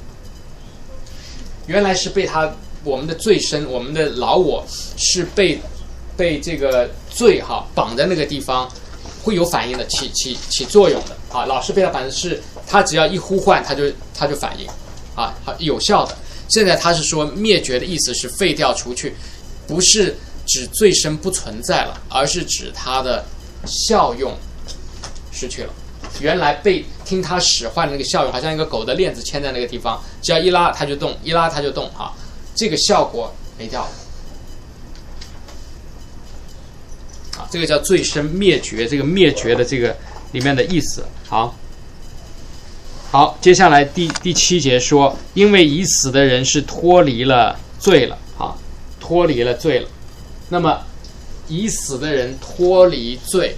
原来是被他我们的罪身，我们的老我是被被这个罪哈绑在那个地方，会有反应的，起起起作用的啊。老是被他绑的是，他只要一呼唤，他就他就反应啊，有效的。现在他是说灭绝的意思是废掉除去，不是指罪身不存在了，而是指它的效用失去了。原来被听他使唤的那个效用，好像一个狗的链子牵在那个地方，只要一拉它就动，一拉它就动啊，这个效果没掉了啊，这个叫罪身灭绝，这个灭绝的这个里面的意思。好，好，接下来第第七节说，因为已死的人是脱离了罪了啊，脱离了罪了。那么已死的人脱离罪，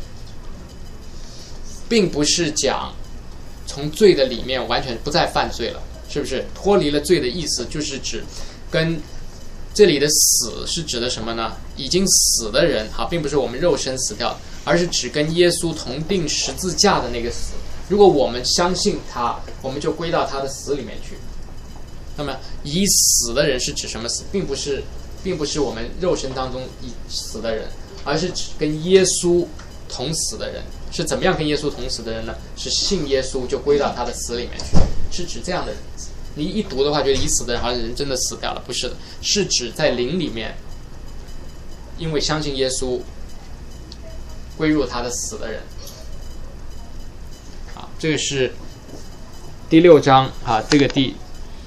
并不是讲从罪的里面完全不再犯罪了，是不是？脱离了罪的意思就是指跟这里的死是指的什么呢？已经死的人，哈，并不是我们肉身死掉，而是指跟耶稣同钉十字架的那个死。如果我们相信他，我们就归到他的死里面去。那么已死的人是指什么死？并不是，并不是我们肉身当中已死的人，而是指跟耶稣同死的人。是怎么样跟耶稣同死的人呢？是信耶稣就归到他的死里面去，是指这样的人。你一读的话，觉得已死的人好像人真的死掉了，不是的，是指在灵里面，因为相信耶稣，归入他的死的人。好，这个是第六章啊，这个第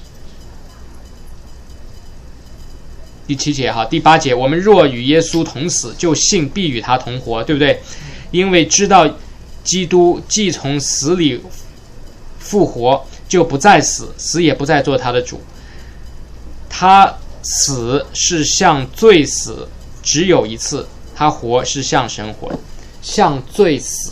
第七节哈，第八节，我们若与耶稣同死，就信必与他同活，对不对？因为知道基督既从死里复活，就不再死，死也不再做他的主。他死是向罪死，只有一次；他活是向神活。向罪死，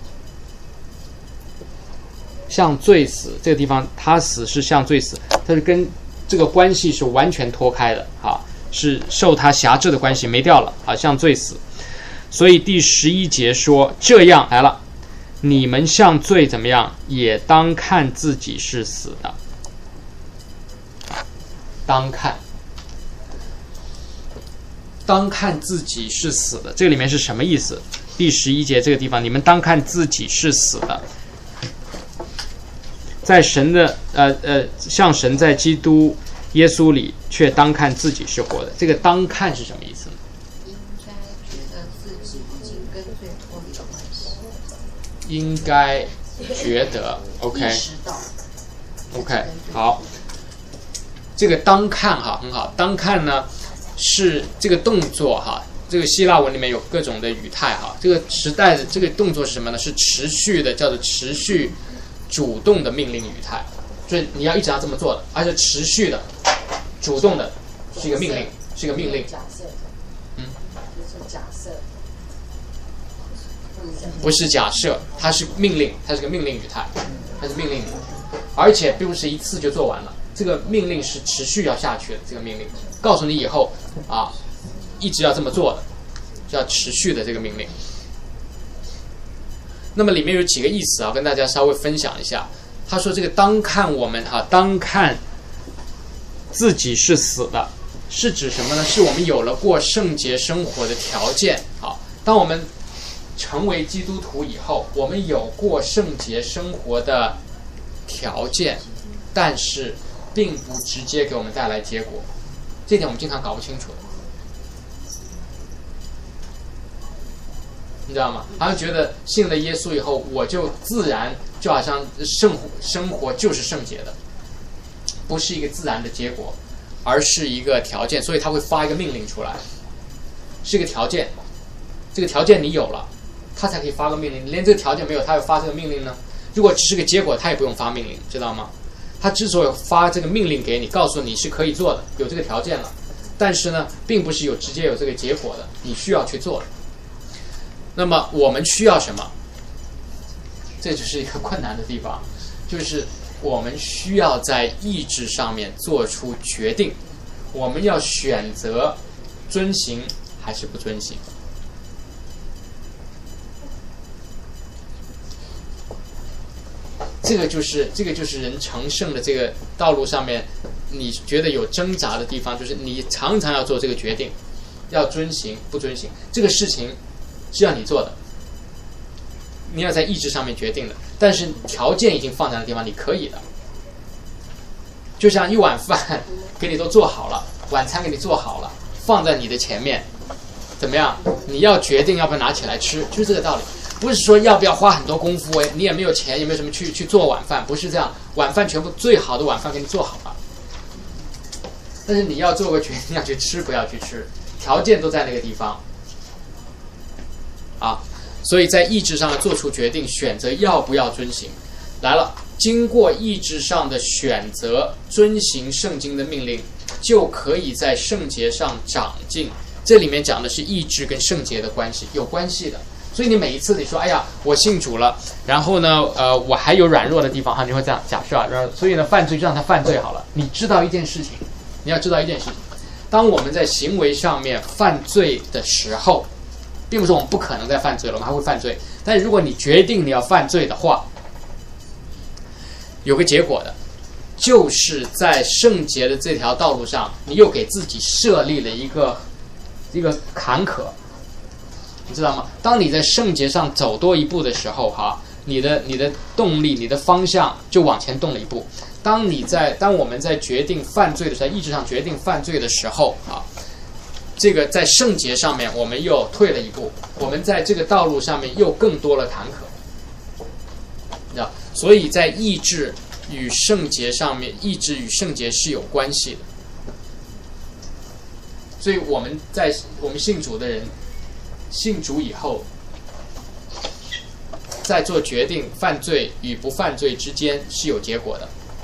向罪死，这个地方他死是向罪死，它是跟这个关系是完全脱开的啊，是受他辖制的关系没掉了啊，向罪死。所以第十一节说，这样来了，你们向罪怎么样，也当看自己是死的。当看，当看自己是死的，这个里面是什么意思？第十一节这个地方，你们当看自己是死的，在神的呃呃，像神在基督耶稣里，却当看自己是活的。这个当看是什么意思呢？应该觉得 OK OK 好，这个当看哈很好，当看呢是这个动作哈，这个希腊文里面有各种的语态哈，这个时代的这个动作是什么呢？是持续的，叫做持续主动的命令语态，所以你要一直要这么做的，而且持续的主动的是一个命令，是一个命令。嗯，就是假设。不是假设，它是命令，它是个命令语态，它是命令语，而且并不是一次就做完了，这个命令是持续要下去的，这个命令告诉你以后啊，一直要这么做的，就要持续的这个命令。那么里面有几个意思啊，跟大家稍微分享一下。他说这个当看我们啊，当看自己是死的，是指什么呢？是我们有了过圣洁生活的条件啊，当我们成为基督徒以后，我们有过圣洁生活的条件，但是并不直接给我们带来结果，这点我们经常搞不清楚，你知道吗？好像觉得信了耶稣以后，我就自然就好像生活生活就是圣洁的，不是一个自然的结果，而是一个条件，所以他会发一个命令出来，是一个条件，这个条件你有了，他才可以发个命令。你连这个条件没有，他要发这个命令呢？如果只是个结果，他也不用发命令，知道吗？他之所以发这个命令给你，告诉你是可以做的，有这个条件了，但是呢，并不是有直接有这个结果的，你需要去做的。那么我们需要什么？这就是一个困难的地方，就是我们需要在意志上面做出决定，我们要选择遵行还是不遵行。这个就是这个就是人成圣的这个道路上面，你觉得有挣扎的地方，就是你常常要做这个决定，要遵行不遵行，这个事情是要你做的，你要在意志上面决定的，但是条件已经放在那地方，你可以的。就像一碗饭给你都做好了，晚餐给你做好了，放在你的前面，怎么样？你要决定要不要拿起来吃，就是这个道理。不是说要不要花很多功夫，你也没有钱，也没有什么去去做晚饭，不是这样。晚饭全部最好的晚饭给你做好了，但是你要做个决定，要去吃不要去吃，条件都在那个地方啊。所以在意志上做出决定，选择要不要遵行。来了，经过意志上的选择，遵行圣经的命令，就可以在圣洁上长进。这里面讲的是意志跟圣洁的关系，有关系的。所以你每一次你说，哎呀，我信主了，然后呢，呃，我还有软弱的地方哈，你会这样假设啊，所以呢，犯罪就让他犯罪好了。你知道一件事情，你要知道一件事情， 当我们在行为上面犯罪的时候，并不是我们不可能再犯罪了，我们还会犯罪。但是如果你决定你要犯罪的话，有个结果的，就是在圣洁的这条道路上，你又给自己设立了一个一个坎坷，你知道吗？当你在圣洁上走多一步的时候，哈，你的你的动力、你的方向就往前动了一步。当你在当我们在决定犯罪的时候，在意志上决定犯罪的时候，啊，这个在圣洁上面我们又退了一步，我们在这个道路上面又更多了坎坷，你知道？所以在意志与圣洁上面，意志与圣洁是有关系的。所以我们在我们信主的人，信主以后，在做决定犯罪与不犯罪之间是有结果的。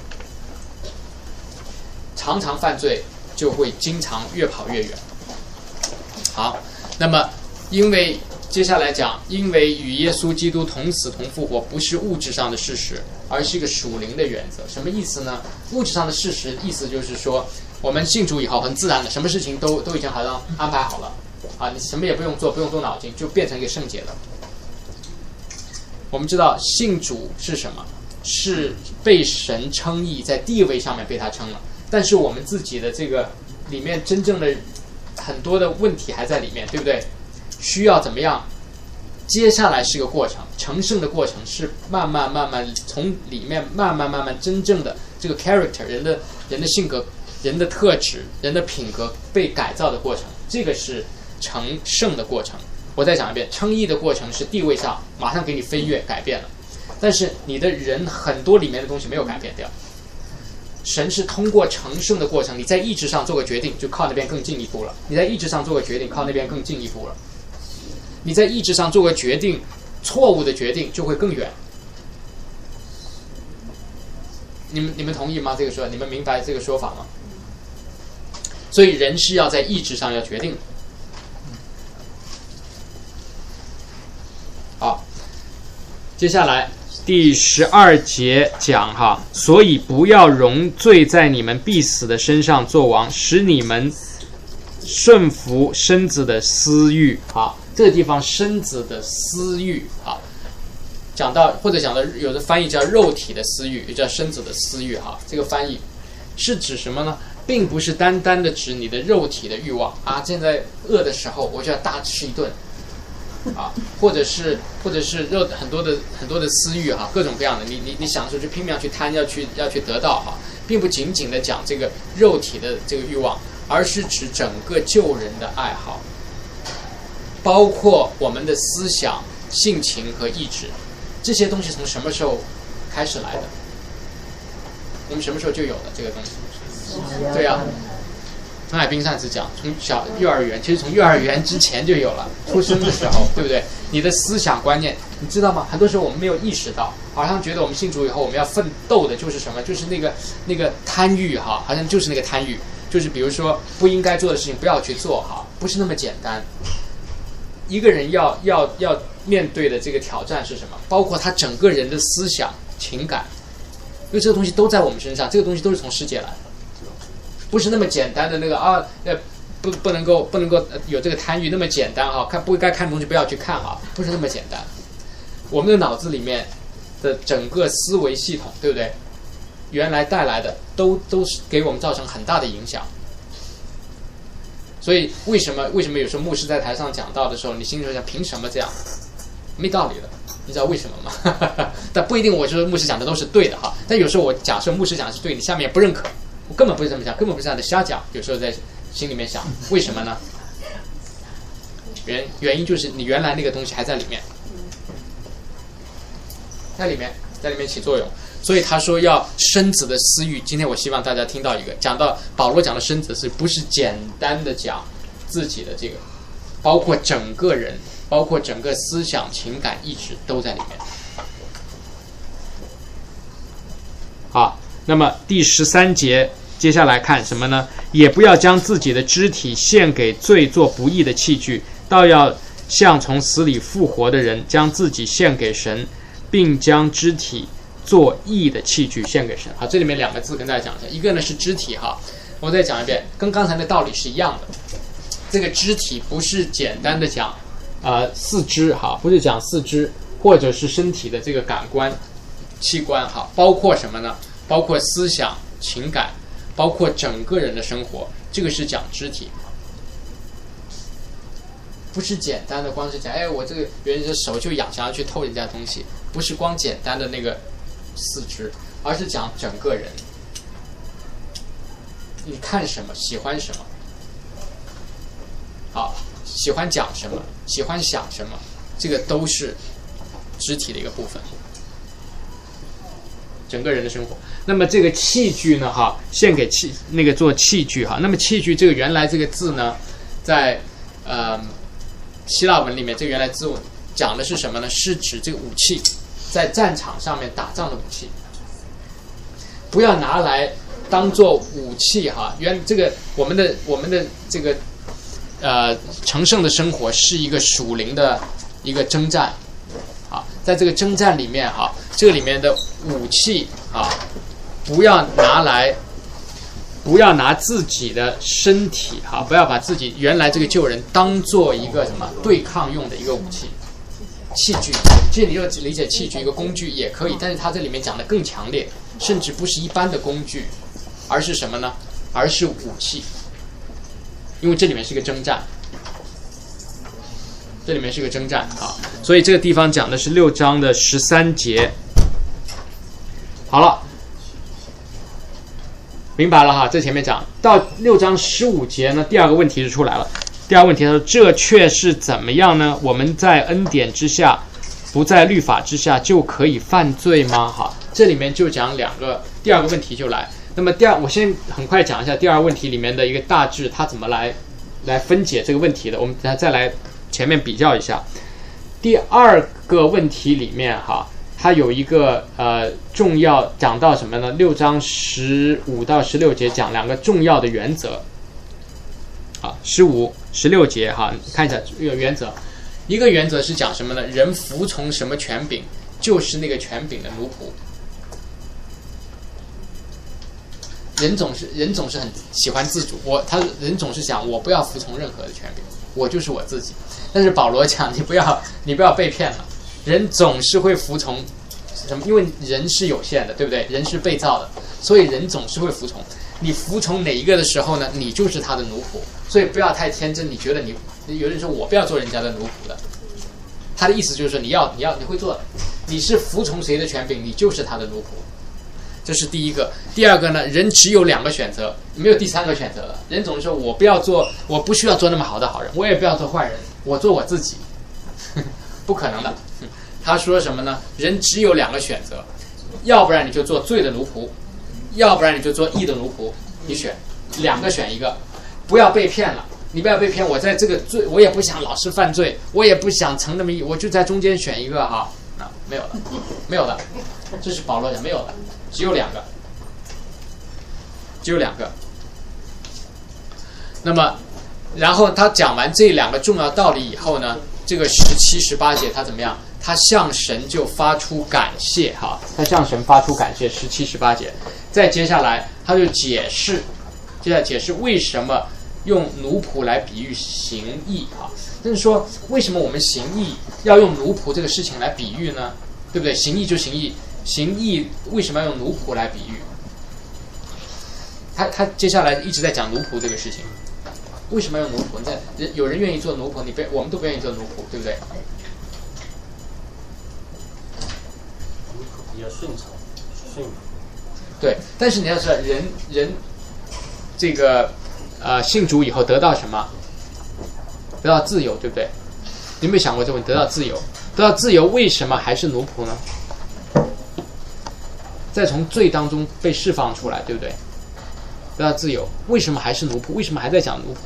常常犯罪就会经常越跑越远。好，那么因为接下来讲，因为与耶稣基督同死同复活不是物质上的事实，而是一个属灵的原则。什么意思呢？物质上的事实意思就是说，我们信主以后很自然的，什么事情都都已经好像安排好了啊，你什么也不用做，不用动脑筋，就变成一个圣洁了。我们知道信主是什么？是被神称义，在地位上面被他称了。但是我们自己的这个里面真正的很多的问题还在里面，对不对？需要怎么样？接下来是个过程，成圣的过程是慢慢慢慢从里面慢慢慢慢真正的这个 character 人的人的性格、人的特质、人的品格被改造的过程，这个是成圣的过程。我再讲一遍，称义的过程是地位上马上给你飞跃改变了，但是你的人很多里面的东西没有改变掉。神是通过成圣的过程，你在意志上做个决定，就靠那边更进一步了；你在意志上做个决定，靠那边更进一步了；你在意志上做个决定，错误的决定就会更远。你们你们同意吗？这个说，你们明白这个说法吗？所以人是要在意志上要决定的。好，接下来第十二节讲哈，所以不要容罪在你们必死的身上作王，使你们顺服身子的私欲。好，这个地方身子的私欲啊，讲到或者讲到有的翻译叫肉体的私欲，也叫身子的私欲哈。这个翻译是指什么呢？并不是单单的指你的肉体的欲望啊，现在饿的时候我就要大吃一顿。啊，或者是或者是肉很多的很多的私欲哈、啊，各种各样的，你你你想说就拼命要去贪，要去要去得到哈、啊，并不仅仅的讲这个肉体的这个欲望，而是指整个救人的爱好，包括我们的思想、性情和意志，这些东西从什么时候开始来的？我们什么时候就有了这个东西？对呀、啊。张海滨上次讲，从小幼儿园，其实从幼儿园之前就有了，出生的时候，对不对？你的思想观念，你知道吗？很多时候我们没有意识到，好像觉得我们信主以后，我们要奋斗的就是什么？就是那个那个贪欲哈，好像就是那个贪欲，就是比如说不应该做的事情不要去做哈，不是那么简单。一个人要要要面对的这个挑战是什么？包括他整个人的思想、情感，因为这个东西都在我们身上，这个东西都是从世界来的。不是那么简单的那个啊，呃，不不能够不能够有这个贪欲那么简单哈，看不该看的东西不要去看哈，不是那么简单。我们的脑子里面的整个思维系统，对不对？原来带来的都都是给我们造成很大的影响。所以为什么为什么有时候牧师在台上讲道的时候，你心里想凭什么这样？没道理的，你知道为什么吗？但不一定我说牧师讲的都是对的哈，但有时候我假设牧师讲的是对，你下面也不认可。我根本不是这么想，根本不是这样的瞎讲。有时候在心里面想，为什么呢？原原因就是你原来那个东西还在里面，在里面，在里面起作用。所以他说要身子的私欲。今天我希望大家听到一个，讲到保罗讲的身子是不是简单的讲自己的这个，包括整个人，包括整个思想、情感、意志都在里面。好。那么第十三节接下来看什么呢？也不要将自己的肢体献给罪做不义的器具，倒要像从死里复活的人，将自己献给神，并将肢体做义的器具献给神。好，这里面两个字跟大家讲一下，一个呢是肢体哈， 我再讲一遍，跟刚才的道理是一样的。这个肢体不是简单的讲，呃，四肢哈，不是讲四肢或者是身体的这个感官器官哈，包括什么呢？包括思想、情感，包括整个人的生活，这个是讲肢体。不是简单的光是讲，哎，我这个原来手就痒，想要去偷人家东西，不是光简单的那个四肢，而是讲整个人。你看什么，喜欢什么，好，喜欢讲什么，喜欢想什么，这个都是肢体的一个部分。整个人的生活。那么这个器具呢，哈，献给器那个做器具哈。那么器具这个原来这个字呢，在呃。希腊文里面，这个原来字讲的是什么呢？是指这个武器，在战场上面打仗的武器，不要拿来当做武器哈。原这个我们的我们的这个呃成圣的生活是一个属灵的一个征战啊，在这个征战里面哈，这里面的武器啊，不要拿来。不要拿自己的身体哈，不要把自己原来这个救人当做一个什么对抗用的一个武器、器具。其实你就理解器具一个工具也可以，但是它这里面讲的更强烈，甚至不是一般的工具，而是什么呢？而是武器。因为这里面是一个征战，这里面是一个征战啊，所以这个地方讲的是六章的十三节。好了。明白了哈，这前面讲到六章十五节呢，第二个问题就出来了。第二个问题他说：“这却是怎么样呢？我们在恩典之下，不在律法之下，就可以犯罪吗？”哈，这里面就讲两个，第二个问题就来。那么第二，我先很快讲一下第二个问题里面的一个大致，它怎么来来分解这个问题的。我们再来前面比较一下。第二个问题里面哈。它有一个呃重要讲到什么呢？六章十五到十六节讲两个重要的原则。好，十五、十六节哈，看一下这个原则。一个原则是讲什么呢？人服从什么权柄，就是那个权柄的奴仆。人总是人总是很喜欢自主，我他人总是想我不要服从任何的权柄，我就是我自己。但是保罗讲你不要你不要被骗了。人总是会服从什么？因为人是有限的，对不对？人是被造的，所以人总是会服从。你服从哪一个的时候呢？你就是他的奴仆。所以不要太天真，你觉得你有人说我不要做人家的奴仆的，他的意思就是说你要你要你会做的，你是服从谁的权柄，你就是他的奴仆。这是第一个。第二个呢，人只有两个选择，没有第三个选择了。人总是说我不要做，我不需要做那么好的好人，我也不要做坏人，我做我自己，不可能的。他说什么呢？人只有两个选择，要不然你就做罪的奴仆，要不然你就做义的奴仆，你选两个选一个，不要被骗了。你不要被骗，我在这个罪，我也不想老是犯罪，我也不想成那么义，我就在中间选一个哈，啊，没有了，没有了，这是保罗讲没有了，只有两个，只有两个。那么，然后他讲完这两个重要道理以后呢，这个十七、十八节他怎么样？他向神就发出感谢哈，他向神发出感谢，十七、十八节。再接下来他就解释，接下来解释为什么用奴仆来比喻行义哈。就是说，为什么我们行义要用奴仆这个事情来比喻呢？对不对？行义就行义，行义为什么要用奴仆来比喻？他他接下来一直在讲奴仆这个事情，为什么要用奴仆？在有人愿意做奴仆，你不我们都不愿意做奴仆，对不对？ 比较顺从，顺服。 对，但是你要知道，人人这个呃信主以后得到什么？得到自由，对不对？你有没有想过这个问题？得到自由，得到自由，为什么还是奴仆呢？再从罪当中被释放出来，对不对？得到自由，为什么还是奴仆？为什么还在讲奴仆？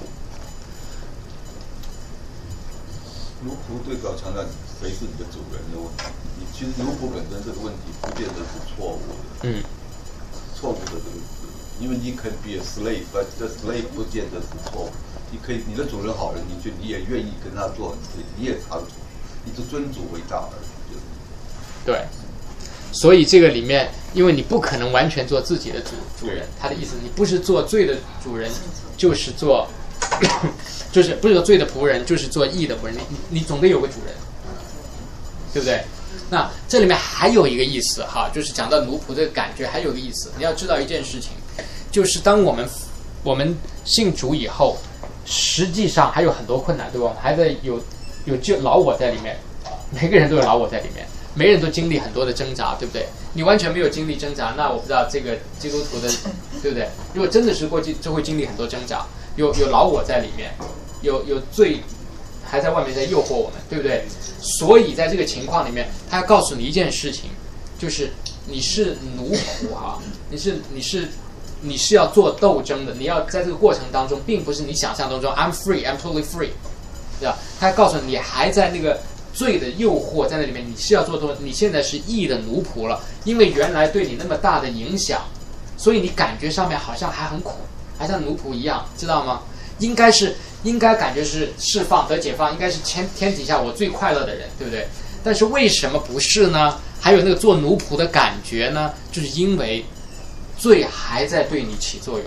奴仆最早强调谁是你的主人的问题。你其实奴仆本身这个问题不见得是错误的，嗯，错误的这个字，因为你可以 be a slave， but the slave 不见得是错误。你可以，你的主人好人，你就你也愿意跟他做，你也他的主，你就尊主为大而已。对， 所以这个里面因为你不可能完全做自己的主主人。他的意思，你不是做罪的主人，就是做，就是不是做罪的仆人，就是做义的仆人。你你你总得有个主人，对不对？那这里面还有一个意思哈，就是讲到奴仆这个感觉，还有一个意思。你要知道一件事情，就是当我们我们信主以后，实际上还有很多困难，对吧？我们还在有有就老我在里面，每个人都有老我在里面。每人都经历很多的挣扎，对不对？你完全没有经历挣扎，那我不知道这个基督徒的，对不对？如果真的是过去，就会经历很多挣扎，有有老我在里面，有有罪还在外面在诱惑我们，对不对？所以在这个情况里面，他要告诉你一件事情，就是你是奴仆哈，你是你是你是要做斗争的，你要在这个过程当中，并不是你想象当中 I'm free, I'm totally free， 对吧？他要告诉你，你还在那个罪的诱惑在那里面，你是要做多，你现在是义的奴仆了，因为原来对你那么大的影响，所以你感觉上面好像还很苦，还像奴仆一样，知道吗？应该是应该感觉是释放得解放，应该是天天底下我最快乐的人，对不对？但是为什么不是呢？还有那个做奴仆的感觉呢？就是因为罪还在对你起作用，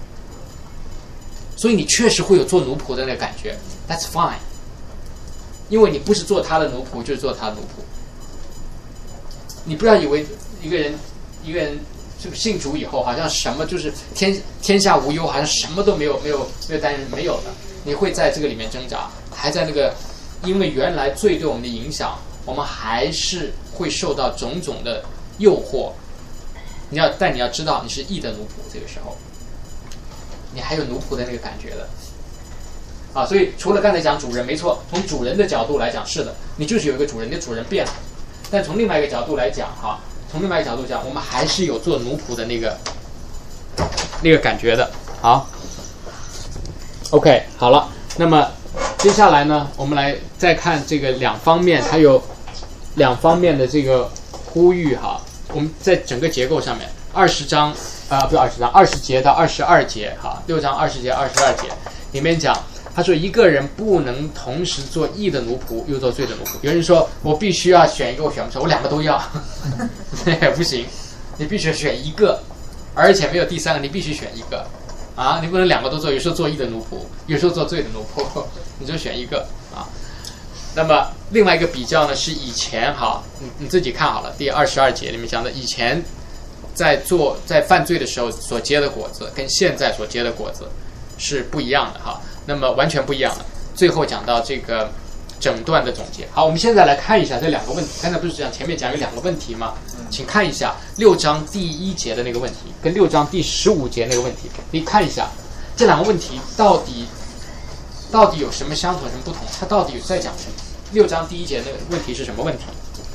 所以你确实会有做奴仆的那个感觉。That's fine， 因为你不是做他的奴仆，就是做他的奴仆。你不要以为一个人一个人这个信主以后，好像什么就是天天下无忧，好像什么都没有没有没有担任，没有的。你会在这个里面挣扎，还在那个，因为原来罪对我们的影响，我们还是会受到种种的诱惑。你要，但你要知道，你是义的奴仆，这个时候，你还有奴仆的那个感觉的，啊，所以除了刚才讲主人，没错，从主人的角度来讲，是的，你就是有一个主人，你的主人变了，但从另外一个角度来讲，哈，从另外一个角度讲，我们还是有做奴仆的那个那个感觉的，好。OK， 好了，那么接下来呢，我们来再看这个两方面，它有两方面的这个呼吁哈。我们在整个结构上面，二十章啊、呃，不是二十章，二十节到二十二节哈，六章二十节、二十二节里面讲，他说一个人不能同时做义的奴仆，又做罪的奴仆。有人说我必须要选一个，我选不出，我两个都要，也不行，你必须选一个，而且没有第三个，你必须选一个。啊，你不能两个都做，有时候做义的奴仆，有时候做罪的奴仆，你就选一个啊。那么另外一个比较呢，是以前哈，你你自己看好了，第二十二节里面讲的，以前在做在犯罪的时候所结的果子，跟现在所结的果子是不一样的哈。那么完全不一样的。最后讲到这个整段的总结。好，我们现在来看一下这两个问题。刚才不是讲前面讲有两个问题吗？请看一下六章第一节的那个问题，跟六章第十五节那个问题，你看一下这两个问题到底到底有什么相同，什么不同？它到底在讲什么？六章第一节那个问题是什么问题？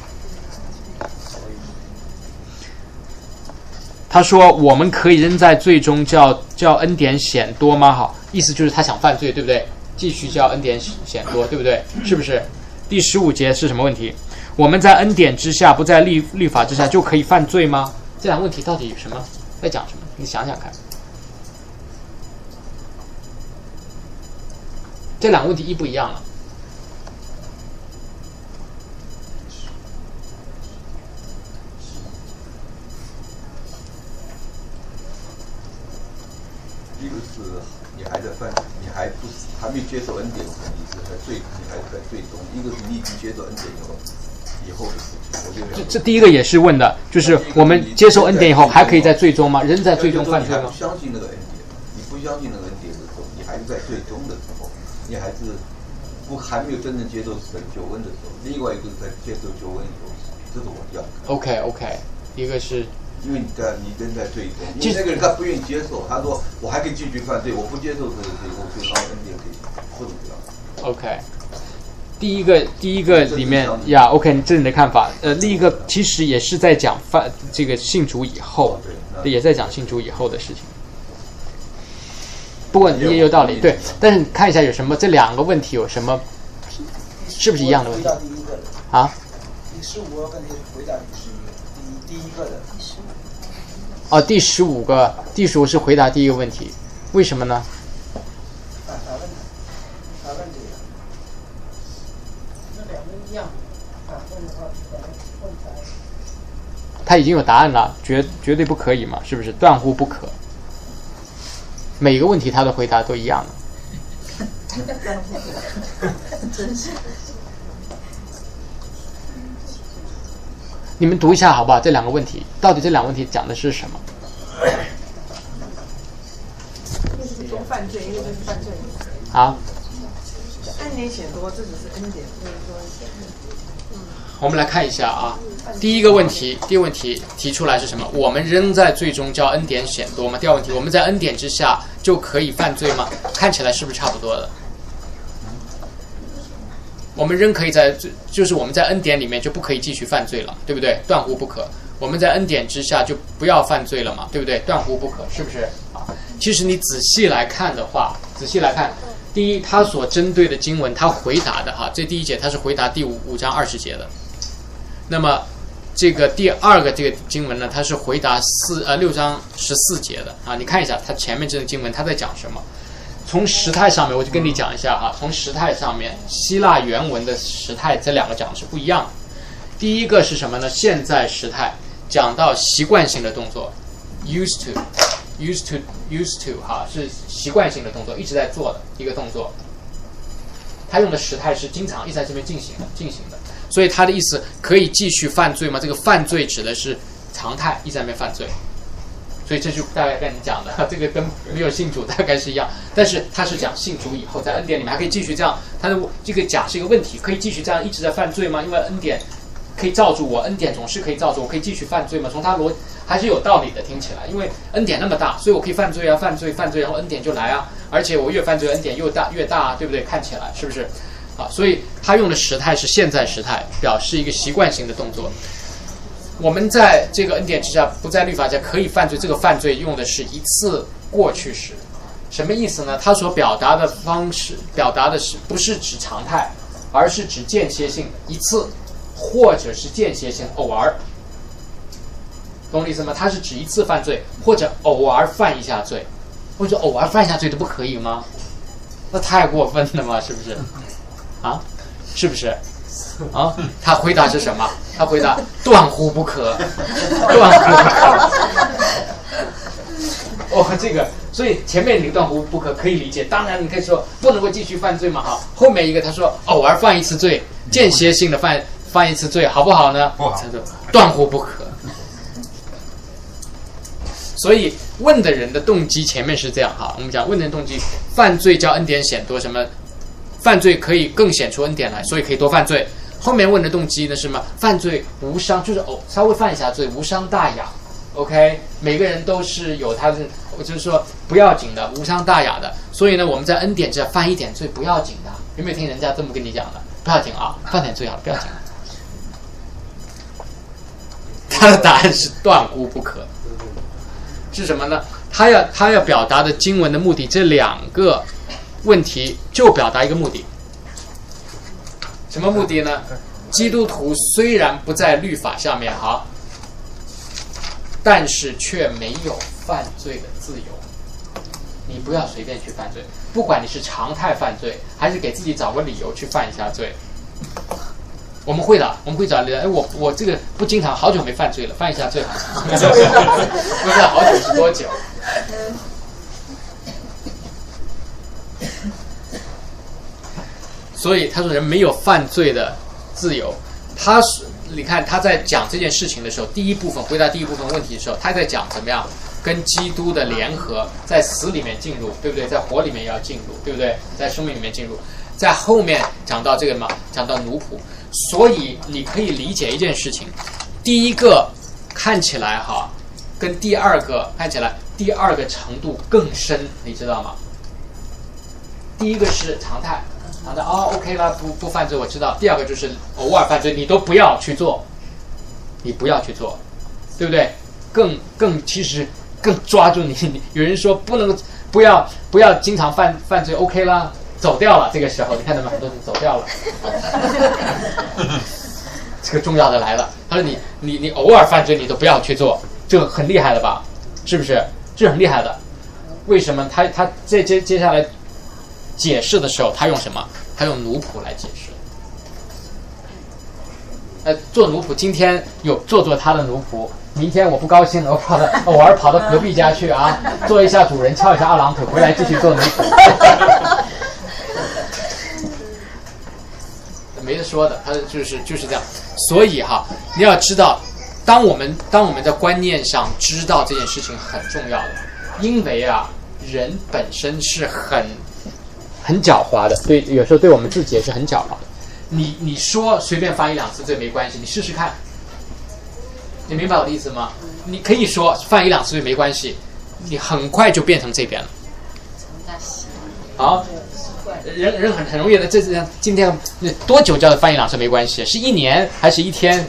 他说：“我们可以仍在罪中叫叫恩典显多吗？”好，意思就是他想犯罪，对不对？继续叫恩典显多，对不对？是不是？第十五节是什么问题？我们在恩典之下，不在律律法之下，就可以犯罪吗？这两个问题到底有什么？在讲什么？你想想看。这两个问题一不一样了？ 一个是你还在犯，你还不还没接受恩典，你是在罪，你还在罪中；一个是你已经接受恩典以后，以后的事情。我觉得这这第一个也是问的，就是我们接受恩典以后，还可以在罪中吗？人在罪中犯罪吗？ 你不相信那个恩典，你不相信那个恩典的时候，你还是在罪中的时候，你还是不还没有真正接受神救恩的时候。另外一个是在接受救恩以后，这是我这样看。 OK OK， 一个是。 因为你在你正在罪中，因为那个人他不愿意接受，他说我还可以继续犯罪，我不接受这个罪，我就让恩典可以不怎么样。 OK， 第一个第一个里面呀 ，OK， 这是你的看法。呃，另一个其实也是在讲犯这个信主以后，也在讲信主以后的事情。不过你也有道理，对。但是你看一下有什么这两个问题有什么，是不是一样的问题？啊？ 第十五个问题回答第十一个，第第一个的。 哦，第十五个，第十五是回答第一个问题，为什么呢？ 反反问反问这个， 那两个一样，反问的话，两个问题。 他已经有答案了，绝绝对不可以嘛，是不是？断乎不可。每个问题他的回答都一样的。 真是。 你们读一下好不好？这两个问题，到底这两个问题讲的是什么？ 一个是说犯罪，一个就是犯罪。 好。 恩典显多，这只是恩典，就是说。 我们来看一下啊，第一个问题，第一个问题提出来是什么？我们仍在罪中，叫恩典显多吗？第二个问题，我们在恩典之下就可以犯罪吗？看起来是不是差不多的？我们仍可以在，就是我们在恩典里面就不可以继续犯罪了，对不对？断乎不可。我们在恩典之下就不要犯罪了嘛，对不对？断乎不可，是不是？啊，其实你仔细来看的话，仔细来看，第一，他所针对的经文，他回答的哈，这第一节他是回答第五五章二十节的。那么，这个第二个这个经文呢，它是回答四呃六章十四节的啊。你看一下它前面这个经文，它在讲什么？从时态上面，我就跟你讲一下哈。从时态上面，希腊原文的时态这两个讲的是不一样的。第一个是什么呢？现在时态讲到习惯性的动作 ，used to，used to，used to 哈，是习惯性的动作，一直在做的一个动作。它用的时态是经常一直在这边进行的，进行的。所以他的意思可以继续犯罪吗？这个犯罪指的是常态，一直在那边犯罪。所以这就大概跟你讲的，这个跟没有信主大概是一样。但是他是讲信主以后，在恩典里面还可以继续这样。他的这个假是一个问题，可以继续这样一直在犯罪吗？因为恩典可以罩住我，恩典总是可以罩住我，可以继续犯罪吗？从他逻还是有道理的，听起来，因为恩典那么大，所以我可以犯罪啊，犯罪犯罪，然后恩典就来啊，而且我越犯罪，恩典又大越大啊，对不对？看起来是不是？啊，所以他用的时态是现在时态，表示一个习惯性的动作。我们在这个恩典之下，不在律法下可以犯罪，这个犯罪用的是一次过去时，什么意思呢？他所表达的方式，表达的是不是指常态，而是指间歇性的一次，或者是间歇性偶尔，懂我意思吗？它是指一次犯罪，或者偶尔犯一下罪，或者偶尔犯一下罪都不可以吗？那太过分了嘛，是不是？啊，是不是？啊，他回答是什么？他回答断乎不可，断乎不可。哦，这个，所以前面那个断乎不可可以理解。当然，你可以说不能够继续犯罪嘛，哈。后面一个他说偶尔犯一次罪，间歇性的犯犯一次罪，好不好呢？不好。他说断乎不可。所以问的人的动机前面是这样哈，我们讲问的人动机，犯罪叫恩典显多什么？犯罪可以更显出恩典来，所以可以多犯罪。后面问的动机呢是什么？犯罪无伤，就是哦稍微犯一下罪，无伤大雅。OK， 每个人都是有他的，就是说不要紧的，无伤大雅的。所以呢，我们在恩典之下犯一点罪不要紧的。有没有听人家这么跟你讲的？不要紧啊，犯点罪好了，不要紧。他的答案是断乎不可。是什么呢？他要他要表达的经文的目的，这两个问题就表达一个目的。什么目的呢？基督徒虽然不在律法下面哈，但是却没有犯罪的自由。你不要随便去犯罪，不管你是常态犯罪，还是给自己找个理由去犯一下罪。我们会的，我们会找理由。哎，我我这个不经常，好久没犯罪了，犯一下罪好了。不知道好久是多久。所以他说人没有犯罪的自由。他是你看他在讲这件事情的时候，第一部分回答第一部分问题的时候，他在讲怎么样跟基督的联合，在死里面进入，对不对？在活里面也要进入，对不对？在生命里面进入。在后面讲到这个嘛，讲到奴仆。所以你可以理解一件事情，第一个看起来哈，跟第二个看起来第二个程度更深，你知道吗？第一个是常态。好的哦 ，OK 啦，不不犯罪，我知道。第二个就是偶尔犯罪，你都不要去做，你不要去做，对不对？更更其实更抓住你。有人说不能不要不要经常犯犯罪 ，OK 啦，走掉了。这个时候你看到吗？很多人走掉了。这个重要的来了，他说你你你偶尔犯罪你都不要去做，这个很厉害了吧？是不是？这很厉害的。为什么他他在接接下来解释的时候，他用什么？他用奴仆来解释。呃，做奴仆，今天有做做他的奴仆， 明天我不高兴了，我跑到偶尔跑到隔壁家去啊，做一下主人，翘一下二郎腿，回来继续做女主。没得说的，他就是就是这样。所以哈，你要知道，当我们当我们在观念上知道这件事情很重要的，因为啊，人本身是很很狡猾的，对，有时候对我们自己也是很狡猾的。你你说随便犯一两次罪没关系，你试试看。你明白我的意思吗？你可以说犯一两次罪没关系，你很快就变成这边了。好，人人很很容易的，这这今天多久叫犯一两次没关系？是一年还是一天？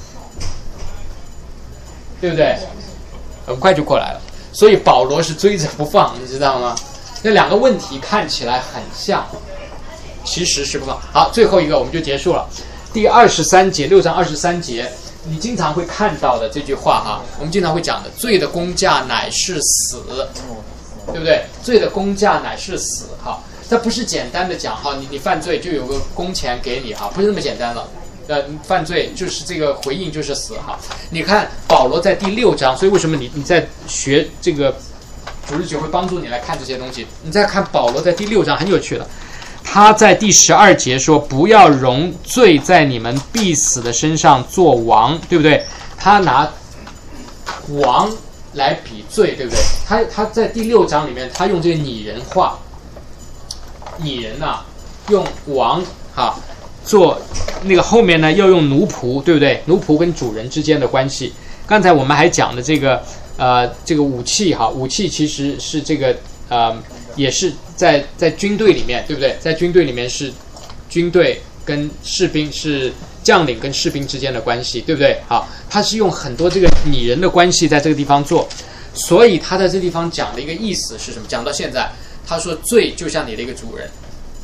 对不对？很快就过来了。所以保罗是追着不放，你知道吗？那两个问题看起来很像，其实是不放。好，最后一个我们就结束了。第二十三节，六章二十三节。你经常会看到的这句话哈，我们经常会讲的，罪的工价乃是死，对不对？罪的工价乃是死哈，它不是简单的讲哈，你你犯罪就有个工钱给你哈，不是那么简单了。呃，犯罪就是这个回应就是死哈。你看保罗在第六章，所以为什么你你在学这个主日学会帮助你来看这些东西？你再看保罗在第六章很有趣的。他在第十二节说：“不要容罪在你们必死的身上做王，对不对？”他拿王来比罪，对不对？他他在第六章里面，他用这个拟人化，拟人呐、啊，用王啊做那个后面呢，要用奴仆，对不对？奴仆跟主人之间的关系。刚才我们还讲的这个呃这个武器哈，武器其实是这个呃。也是在在军队里面，对不对？在军队里面是军队跟士兵，是将领跟士兵之间的关系，对不对？好，他是用很多这个拟人的关系在这个地方做，所以他在这地方讲的一个意思是什么？讲到现在，他说罪就像你的一个主人，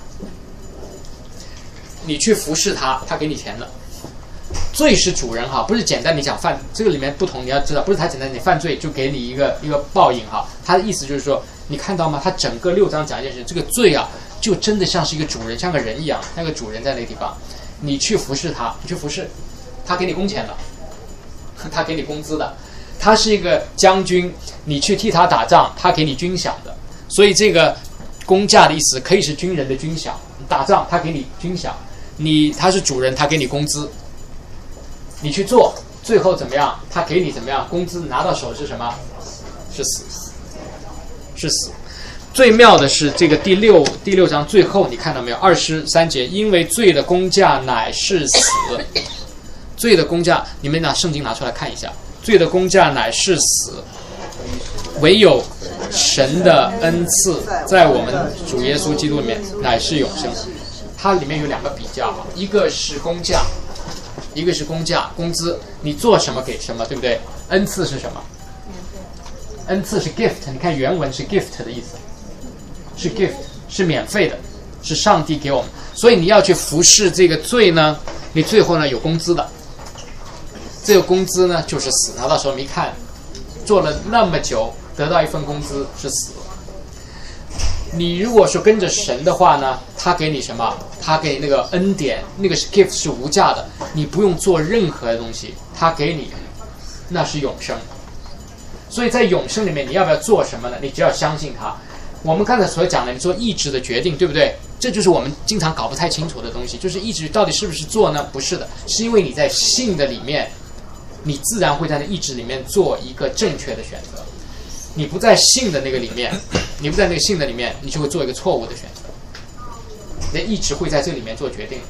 你去服侍他，他给你钱的。罪是主人哈，不是简单你讲犯，这个里面不同，你要知道，不是他简单你犯罪就给你一个一个报应哈，他的意思就是说。你看到吗？他整个六章讲一件事，这个罪啊，就真的像是一个主人，像个人一样，那个主人在那个地方，你去服侍他，你去服侍，他给你工钱的，他给你工资的，他是一个将军，你去替他打仗，他给你军饷的，所以这个工价的意思可以是军人的军饷，打仗他给你军饷，你他是主人，他给你工资，你去做，最后怎么样？他给你怎么样？工资拿到手是什么？是死。是死。最妙的是这个第六第六章最后，你看到没有？二十三节，因为罪的工价乃是死。罪的工价，你们拿圣经拿出来看一下，罪的工价乃是死，唯有神的恩赐在我们主耶稣基督里面乃是永生。它里面有两个比较，一个是工价，一个是工价工资，你做什么给什么，对不对？恩赐是什么？恩赐是 gift， 你看原文是 gift 的意思，是 gift， 是免费的，是上帝给我们。所以你要去服侍这个罪呢，你最后呢有工资的，这个工资呢就是死，拿到手里一看，做了那么久，得到一份工资是死。你如果说跟着神的话呢，他给你什么？他给你那个恩典，那个是 gift 是无价的，你不用做任何的东西，他给你，那是永生。所以在永生里面，你要不要做什么呢？你只要相信他。我们刚才所讲的，你做意志的决定，对不对？这就是我们经常搞不太清楚的东西，就是意志到底是不是做呢？不是的，是因为你在信的里面，你自然会在那意志里面做一个正确的选择。你不在信的那个里面，你不在那个信的里面，你就会做一个错误的选择。你的意志会在这里面做决定。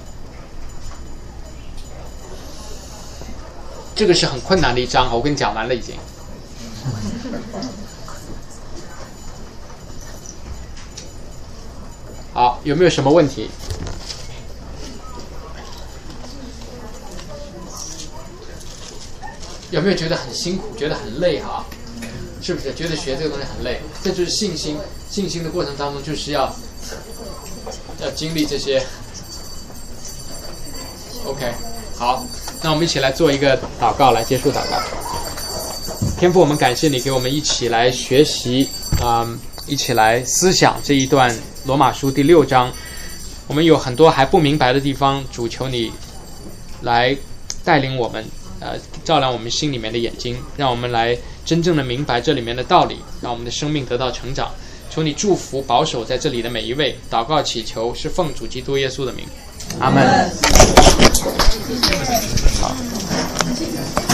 这个是很困难的一章，我跟你讲完了已经。好，有没有什么问题？有没有觉得很辛苦，觉得很累哈？是不是觉得学这个东西很累？这就是信心，信心的过程当中就是要要经历这些。OK， 好，那我们一起来做一个祷告，来结束祷告。天父，我们感谢你给我们一起来学习，嗯，一起来思想这一段罗马书第六章。我们有很多还不明白的地方，主求你来带领我们， 呃照亮我们心里面的眼睛，让我们来真正的明白这里面的道理，让我们的生命得到成长。求你祝福保守在这里的每一位，祷告祈求是奉主基督耶稣的名，阿门。好。